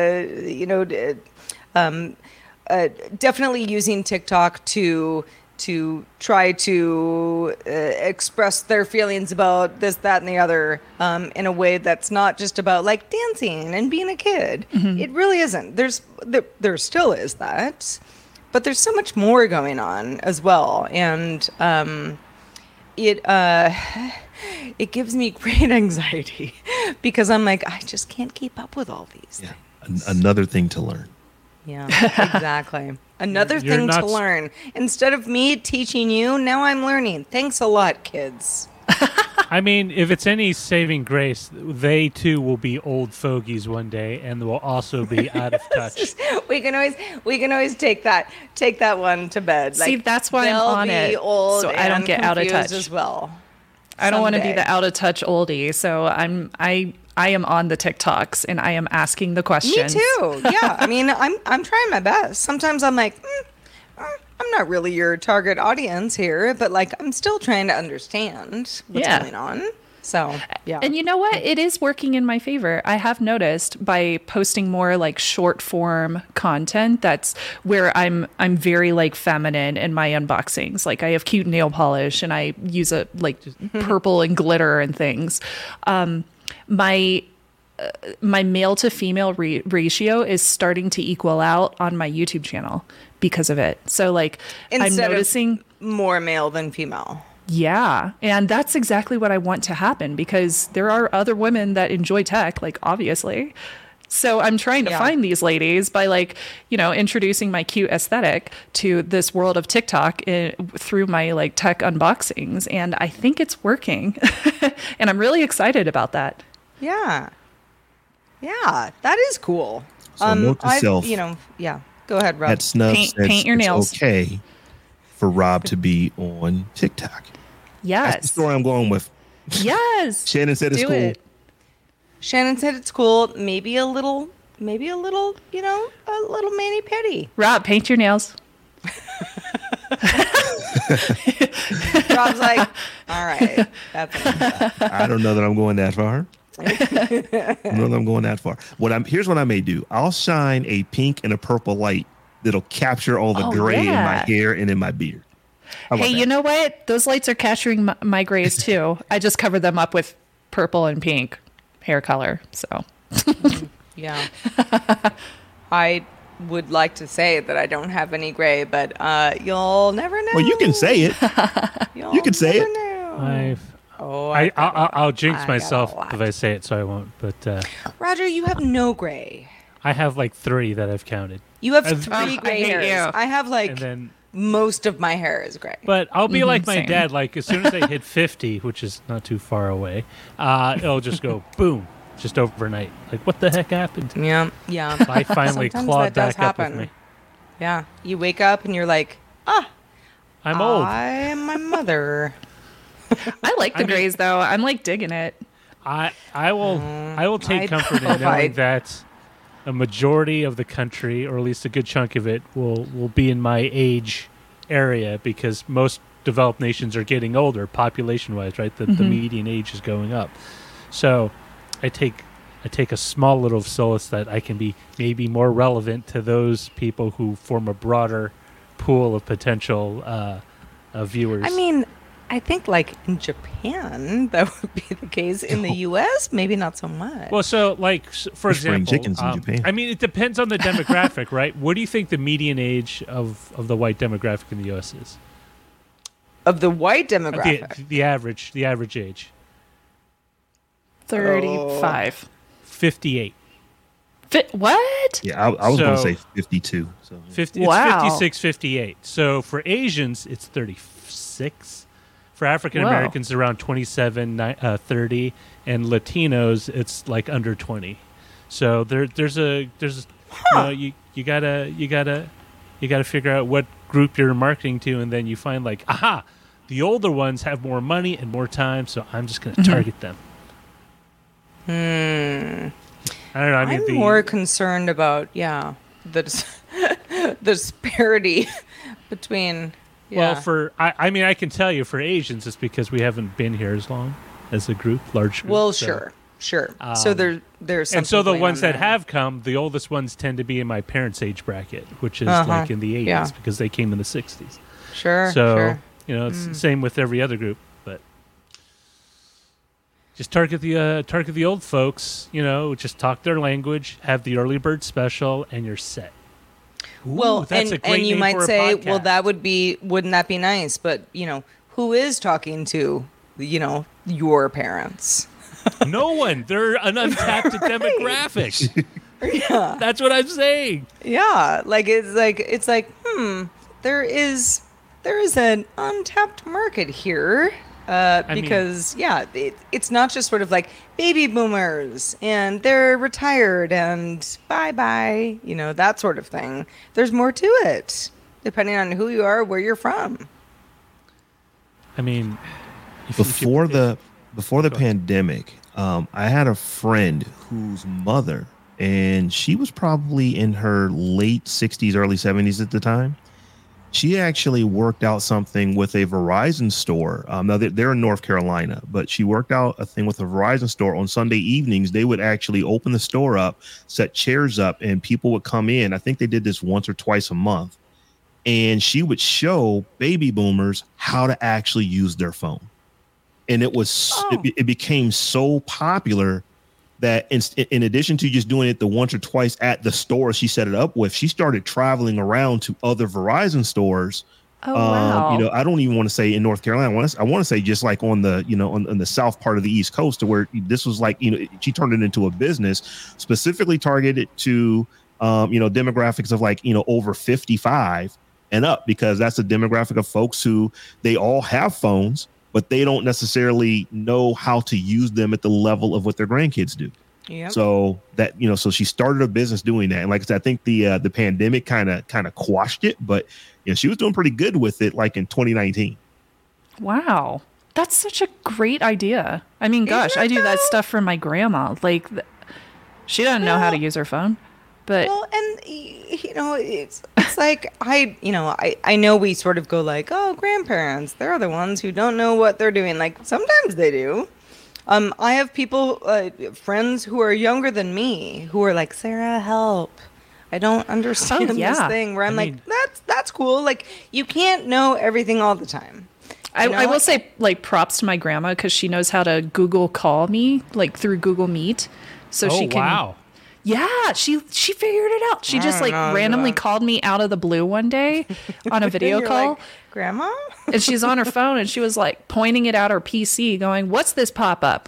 definitely using TikTok to try to express their feelings about this, that, and the other in a way that's not just about like dancing and being a kid. Mm-hmm. It really isn't. There still is that, but there's so much more going on as well, and it gives me great anxiety because I'm like, I just can't keep up with all these things. Another thing to learn. Yeah, exactly. Another thing to learn. Instead of me teaching you, now I'm learning. Thanks a lot, kids. I mean, if it's any saving grace, they too will be old fogies one day, and will also be out of touch. we can always take that one to bed. See, that's why I'm on it, so I don't get out of touch as well. I don't want to be the out of touch oldie, so I am on the TikToks and I am asking the questions. Me too. Yeah, I mean, I'm trying my best. Sometimes I'm like, I'm not really your target audience here, but like I'm still trying to understand what's going on. So, yeah. And you know what? It is working in my favor. I have noticed by posting more like short form content, that's where I'm very like feminine in my unboxings. Like I have cute nail polish and I use a like purple and glitter and things. My male to female ratio is starting to equal out on my YouTube channel because of it. So like Instead I'm noticing of more male than female. Yeah. And that's exactly what I want to happen because there are other women that enjoy tech, like obviously. So I'm trying to find these ladies by like, introducing my cute aesthetic to this world of TikTok through my like tech unboxings. And I think it's working. And I'm really excited about that. Yeah. Yeah. That is cool. So note to self. Go ahead, Rob. At Snub paint your nails. It's okay for Rob to be on TikTok. Yes. That's the story I'm going with. Yes. Shannon said it's cool. Shannon said it's cool. Maybe a little, a little mani-pedi. Rob, paint your nails. Rob's like, all right, that's enough. I don't know that I'm going that far. I don't know that I'm going that far. Here's what I may do. I'll shine a pink and a purple light that'll capture all the gray in my hair and in my beard. Hey, you know what? Those lights are capturing my grays too. I just covered them up with purple and pink hair color. So, yeah. I would like to say that I don't have any gray, but you'll never know. Well, you can say it. You can say it. Know. I'll jinx myself if I say it, so I won't. But Roger, you have no gray. I have like 3 that I've counted. You have 3 gray hairs. You. I have like most of my hair is gray. But I'll be like my same. dad. Like as soon as I hit 50, which is not too far away, it'll just go boom, just overnight. Like what the heck happened? Yeah. I finally Sometimes clawed that does back up happen. with me. Yeah. You wake up and you're like, I'm old. I am my mother. I like the grays though. I'm like digging it. I will take I'd comfort in provide- knowing that a majority of the country, or at least a good chunk of it, will be in my age area, because most developed nations are getting older population-wise, right? The median age is going up. So I take a small little solace that I can be maybe more relevant to those people who form a broader pool of potential viewers. I mean, I think like in Japan that would be the case. In the U.S., maybe not so much. Well, so like for We're spraying example, chickens in Japan. I mean, it depends on the demographic, right? What do you think the median age of the white demographic in the U.S. is? Of the white demographic. The average age. 35. 58. What? Yeah, I was going to So- say 52. So 50, Wow. It's 56, 58. So for Asians, it's 36. For African Americans, around 27, 30, and Latinos, it's like under 20. So there's you gotta figure out what group you're marketing to, and then you find like, aha, the older ones have more money and more time, so I'm just gonna target them. I don't know. I mean, I'm more concerned about the disparity between. Yeah. Well, I mean, I can tell you for Asians, it's because we haven't been here as long as a group, large group. Well, so. sure. So there's something And so the going ones on that there. have come, the oldest ones tend to be in my parents' age bracket, which is like in the 80s, because they came in the 60s. Sure. So, sure. it's the same with every other group, but just target the old folks, just talk their language, have the early bird special, and you're set. Well, that's a great and you name might for a say, well, podcast. wouldn't that be nice? But, who is talking to, your parents? No one. They're an untapped demographic. Yeah. That's what I'm saying. Yeah. It's like, there is an untapped market here. Because it's not just sort of like baby boomers and they're retired and bye, that sort of thing. There's more to it, depending on who you are, where you're from. I mean, before the pandemic, I had a friend whose mother, and she was probably in her late 60s, early 70s at the time. She actually worked out something with a Verizon store. Now they're in North Carolina, but she worked out a thing with a Verizon store. On Sunday evenings, they would actually open the store up, set chairs up, and people would come in. I think they did this once or twice a month. And she would show baby boomers how to actually use their phone. And it became so popular that in addition to just doing it the once or twice at the store she set it up with, she started traveling around to other Verizon stores. Oh, wow. I don't even want to say in North Carolina. I want to say just like on the, on the south part of the East Coast, to where this was like, she turned it into a business specifically targeted to, demographics of like, over 55 and up, because that's a demographic of folks who they all have phones, but they don't necessarily know how to use them at the level of what their grandkids do. Yep. So that, so she started a business doing that. And like I said, I think the pandemic kind of quashed it, but she was doing pretty good with it, like in 2019. Wow. That's such a great idea. I mean, gosh, I do that stuff for my grandma. Like, she doesn't know how to use her phone. But well, and it's like I know we sort of go like, oh, grandparents, they're the ones who don't know what they're doing. Like sometimes they do. I have people, friends who are younger than me who are like, Sarah, help. I don't understand this thing. Where I'm like, that's cool. Like you can't know everything all the time. I will say, like, props to my grandma because she knows how to Google call me, like through Google Meet, so she can. Wow. Yeah, she figured it out. She just like randomly called me out of the blue one day on a video call. Like, Grandma? And she's on her phone and she was like pointing it at her PC going, "What's this pop up?"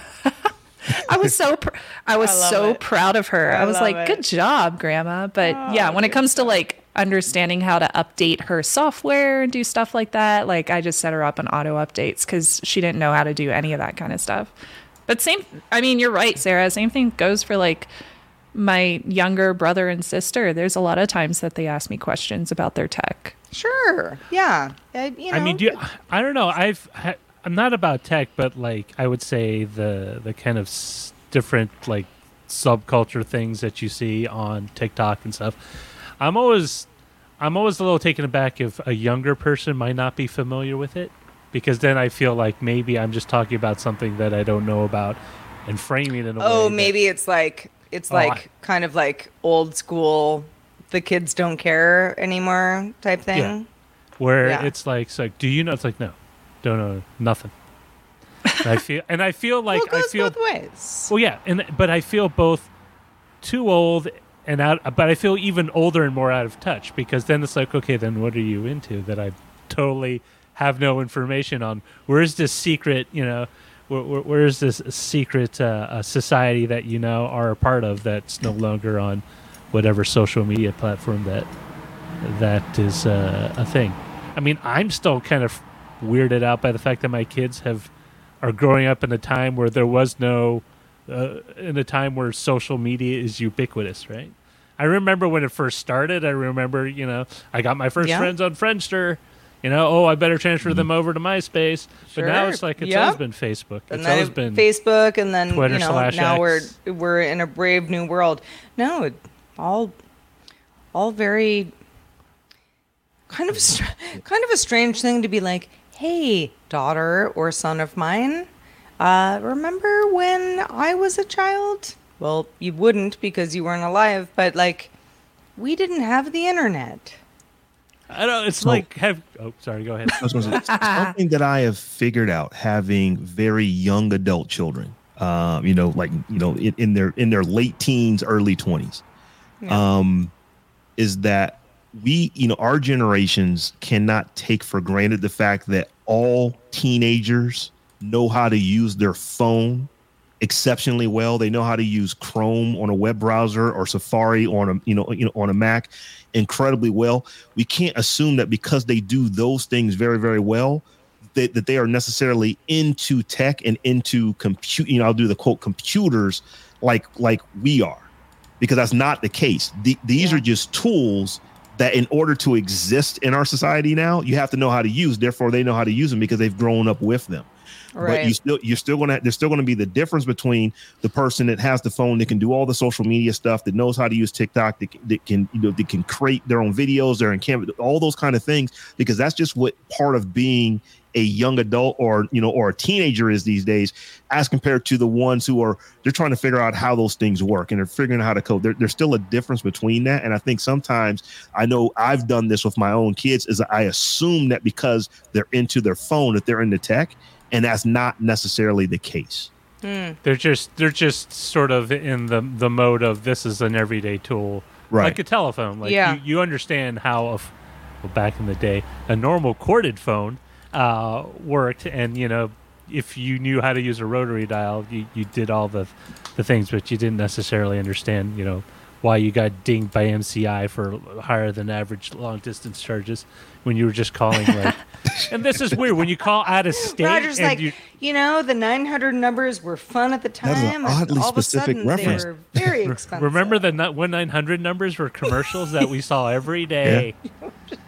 I was so proud of her. I was like, "Good job, Grandma." But yeah, when it comes to like understanding how to update her software and do stuff like that, like I just set her up on auto updates because she didn't know how to do any of that kind of stuff. But you're right, Sarah. Same thing goes for like my younger brother and sister. There's a lot of times that they ask me questions about their tech. Sure. Yeah. I mean, I don't know. I'm not about tech, but like I would say the kind of different like subculture things that you see on TikTok and stuff. I'm always a little taken aback if a younger person might not be familiar with it, because then I feel like maybe I'm just talking about something that I don't know about and framing it in a way. Oh, maybe it's like kind of like old school, the kids don't care anymore type thing. Yeah. Where it's like, do you know? It's like, no, don't know nothing. And I feel like well, it goes both ways. Well, yeah, but I feel both too old and out, but I feel even older and more out of touch, because then it's like, okay, then what are you into that I totally have no information on? Where's this secret, where is this secret society that are a part of that's no longer on whatever social media platform that is a thing? I mean, I'm still kind of weirded out by the fact that my kids are growing up in a time where there was no in a time where social media is ubiquitous, right? I remember when it first started. I remember, I got my first friends on Friendster. I better transfer them over to MySpace. Sure. But now it's like it's always been Facebook. And it's always been Facebook, and then Twitter now X. we're in a brave new world. No, all very kind of a strange thing to be like, hey, daughter or son of mine, remember when I was a child? Well, you wouldn't because you weren't alive, but like, we didn't have the internet. I don't know. It's sorry, go ahead. Something that I have figured out having very young adult children, in their late teens, early 20s, is that our generations cannot take for granted the fact that all teenagers know how to use their phone exceptionally well. They know how to use Chrome on a web browser or Safari on a Mac incredibly well. We can't assume that because they do those things very, very well, that they are necessarily into tech and into compute. I'll do the quote computers like we are, because that's not the case. These are just tools that in order to exist in our society now, you have to know how to use. Therefore, they know how to use them because they've grown up with them. Right. But there's still going to be the difference between the person that has the phone that can do all the social media stuff, that knows how to use TikTok, that can create their own videos, they're in Canva, all those kind of things, because that's just what part of being a young adult or a teenager is these days, as compared to the ones they're trying to figure out how those things work and they're figuring out how to code. There's still a difference between that. And I think sometimes, I know I've done this with my own kids, is I assume that because they're into their phone, that they're into tech. And that's not necessarily the case. They're just sort of in the mode of this is an everyday tool, right? Like a telephone. Like you understand how back in the day a normal corded phone worked, and if you knew how to use a rotary dial, you did all the things, but you didn't necessarily understand why you got dinged by MCI for higher than average long distance charges when you were just calling like. And this is weird when you call out of state. Roger's and like, the 900 numbers were fun at the time. That is an oddly specific reference. They were very expensive. Remember the 1-900 numbers were commercials that we saw every day. Yeah.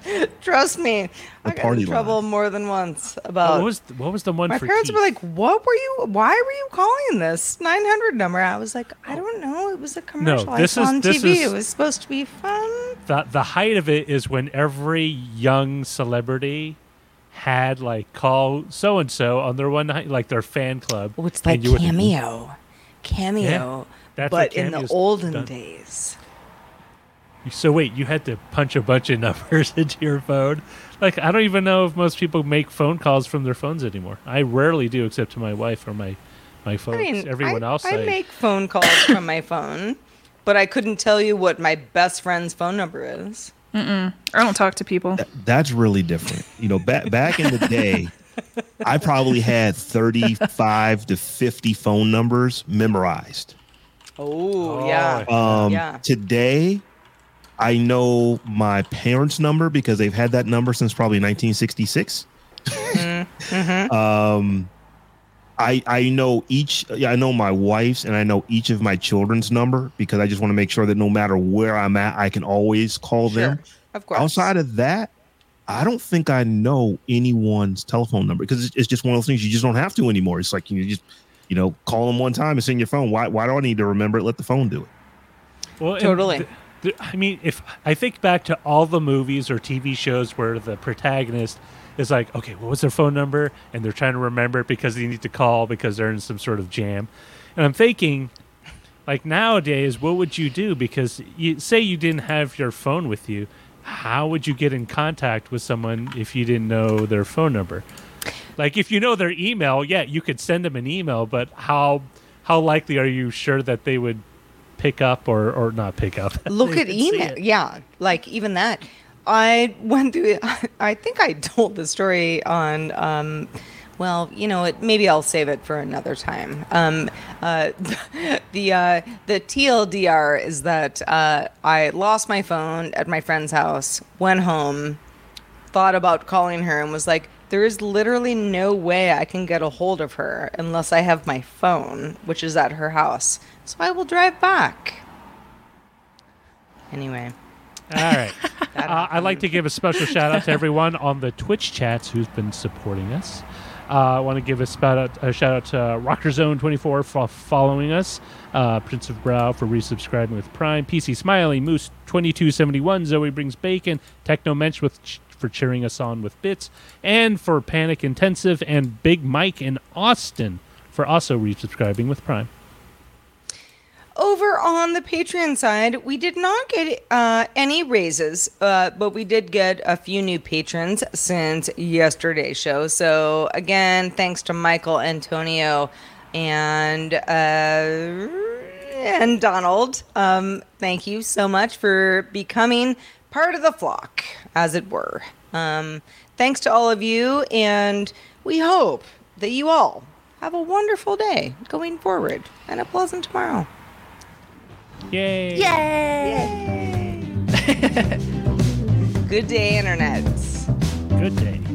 Trust me, I got in party trouble line. more than once about. What was the one My for parents Keith? were like, "Why were you calling this 900 number?" I was like, "I don't know. It was a commercial I this saw is- on this TV. is- It was supposed to be fun." The height of it is when every young celebrity had like call so and so on their one night, like their fan club. Oh, it's and like you would- Cameo, Yeah, that's but what in the Cameo's olden done. days. So wait, you had to punch a bunch of numbers into your phone? Like, I don't even know if most people make phone calls from their phones anymore. I rarely do, except to my wife or my folks. I mean, Everyone else, I make phone calls from my phone, but I couldn't tell you what my best friend's phone number is. I don't talk to people. That's really different. You know, back in the day, I probably had 35 to 50 phone numbers memorized. Oh, yeah. Yeah. Today, I know my parents' number because they've had that number since probably 1966. I know I know my wife's and I know each of my children's number because I just want to make sure that no matter where I'm at, I can always call them. Of course. Outside of that, I don't think I know anyone's telephone number because it's just one of those things you just don't have to anymore. It's like you just, call them one time. It's in your phone. Why do I need to remember it? Let the phone do it. Well, and Totally. I mean, if I think back to all the movies or TV shows where the protagonist is like, okay, what was their phone number? And they're trying to remember it because they need to call because they're in some sort of jam. And I'm thinking, like nowadays, what would you do? Because you say you didn't have your phone with you. How would you get in contact with someone if you didn't know their phone number? Like if you know their email, yeah, you could send them an email, but how likely are you sure that they would pick up or not pick up? Look They at could see email. it. Yeah, like even that. I went through. I think I told the story on. Well, maybe I'll save it for another time. The TLDR is that I lost my phone at my friend's house. Went home, thought about calling her, and was like, "There is literally no way I can get a hold of her unless I have my phone, which is at her house. So I will drive back." Anyway. All right. I'd like to give a special shout out to everyone on the Twitch chats who's been supporting us. I want to give a shout out to RockerZone24 for following us, Prince of Brow for resubscribing with Prime, PC Smiley, Moose 2271, Zoe Brings Bacon, Techno Mensch for cheering us on with bits, and for Panic Intensive and Big Mike in Austin for also resubscribing with Prime. Over on the Patreon side, we did not get any raises, but we did get a few new patrons since yesterday's show. So again, thanks to Michael, Antonio, and Donald. Thank you so much for becoming part of the flock, as it were. Thanks to all of you, and we hope that you all have a wonderful day going forward and a pleasant tomorrow. Yay! Yay! Good day, Internet. Good day.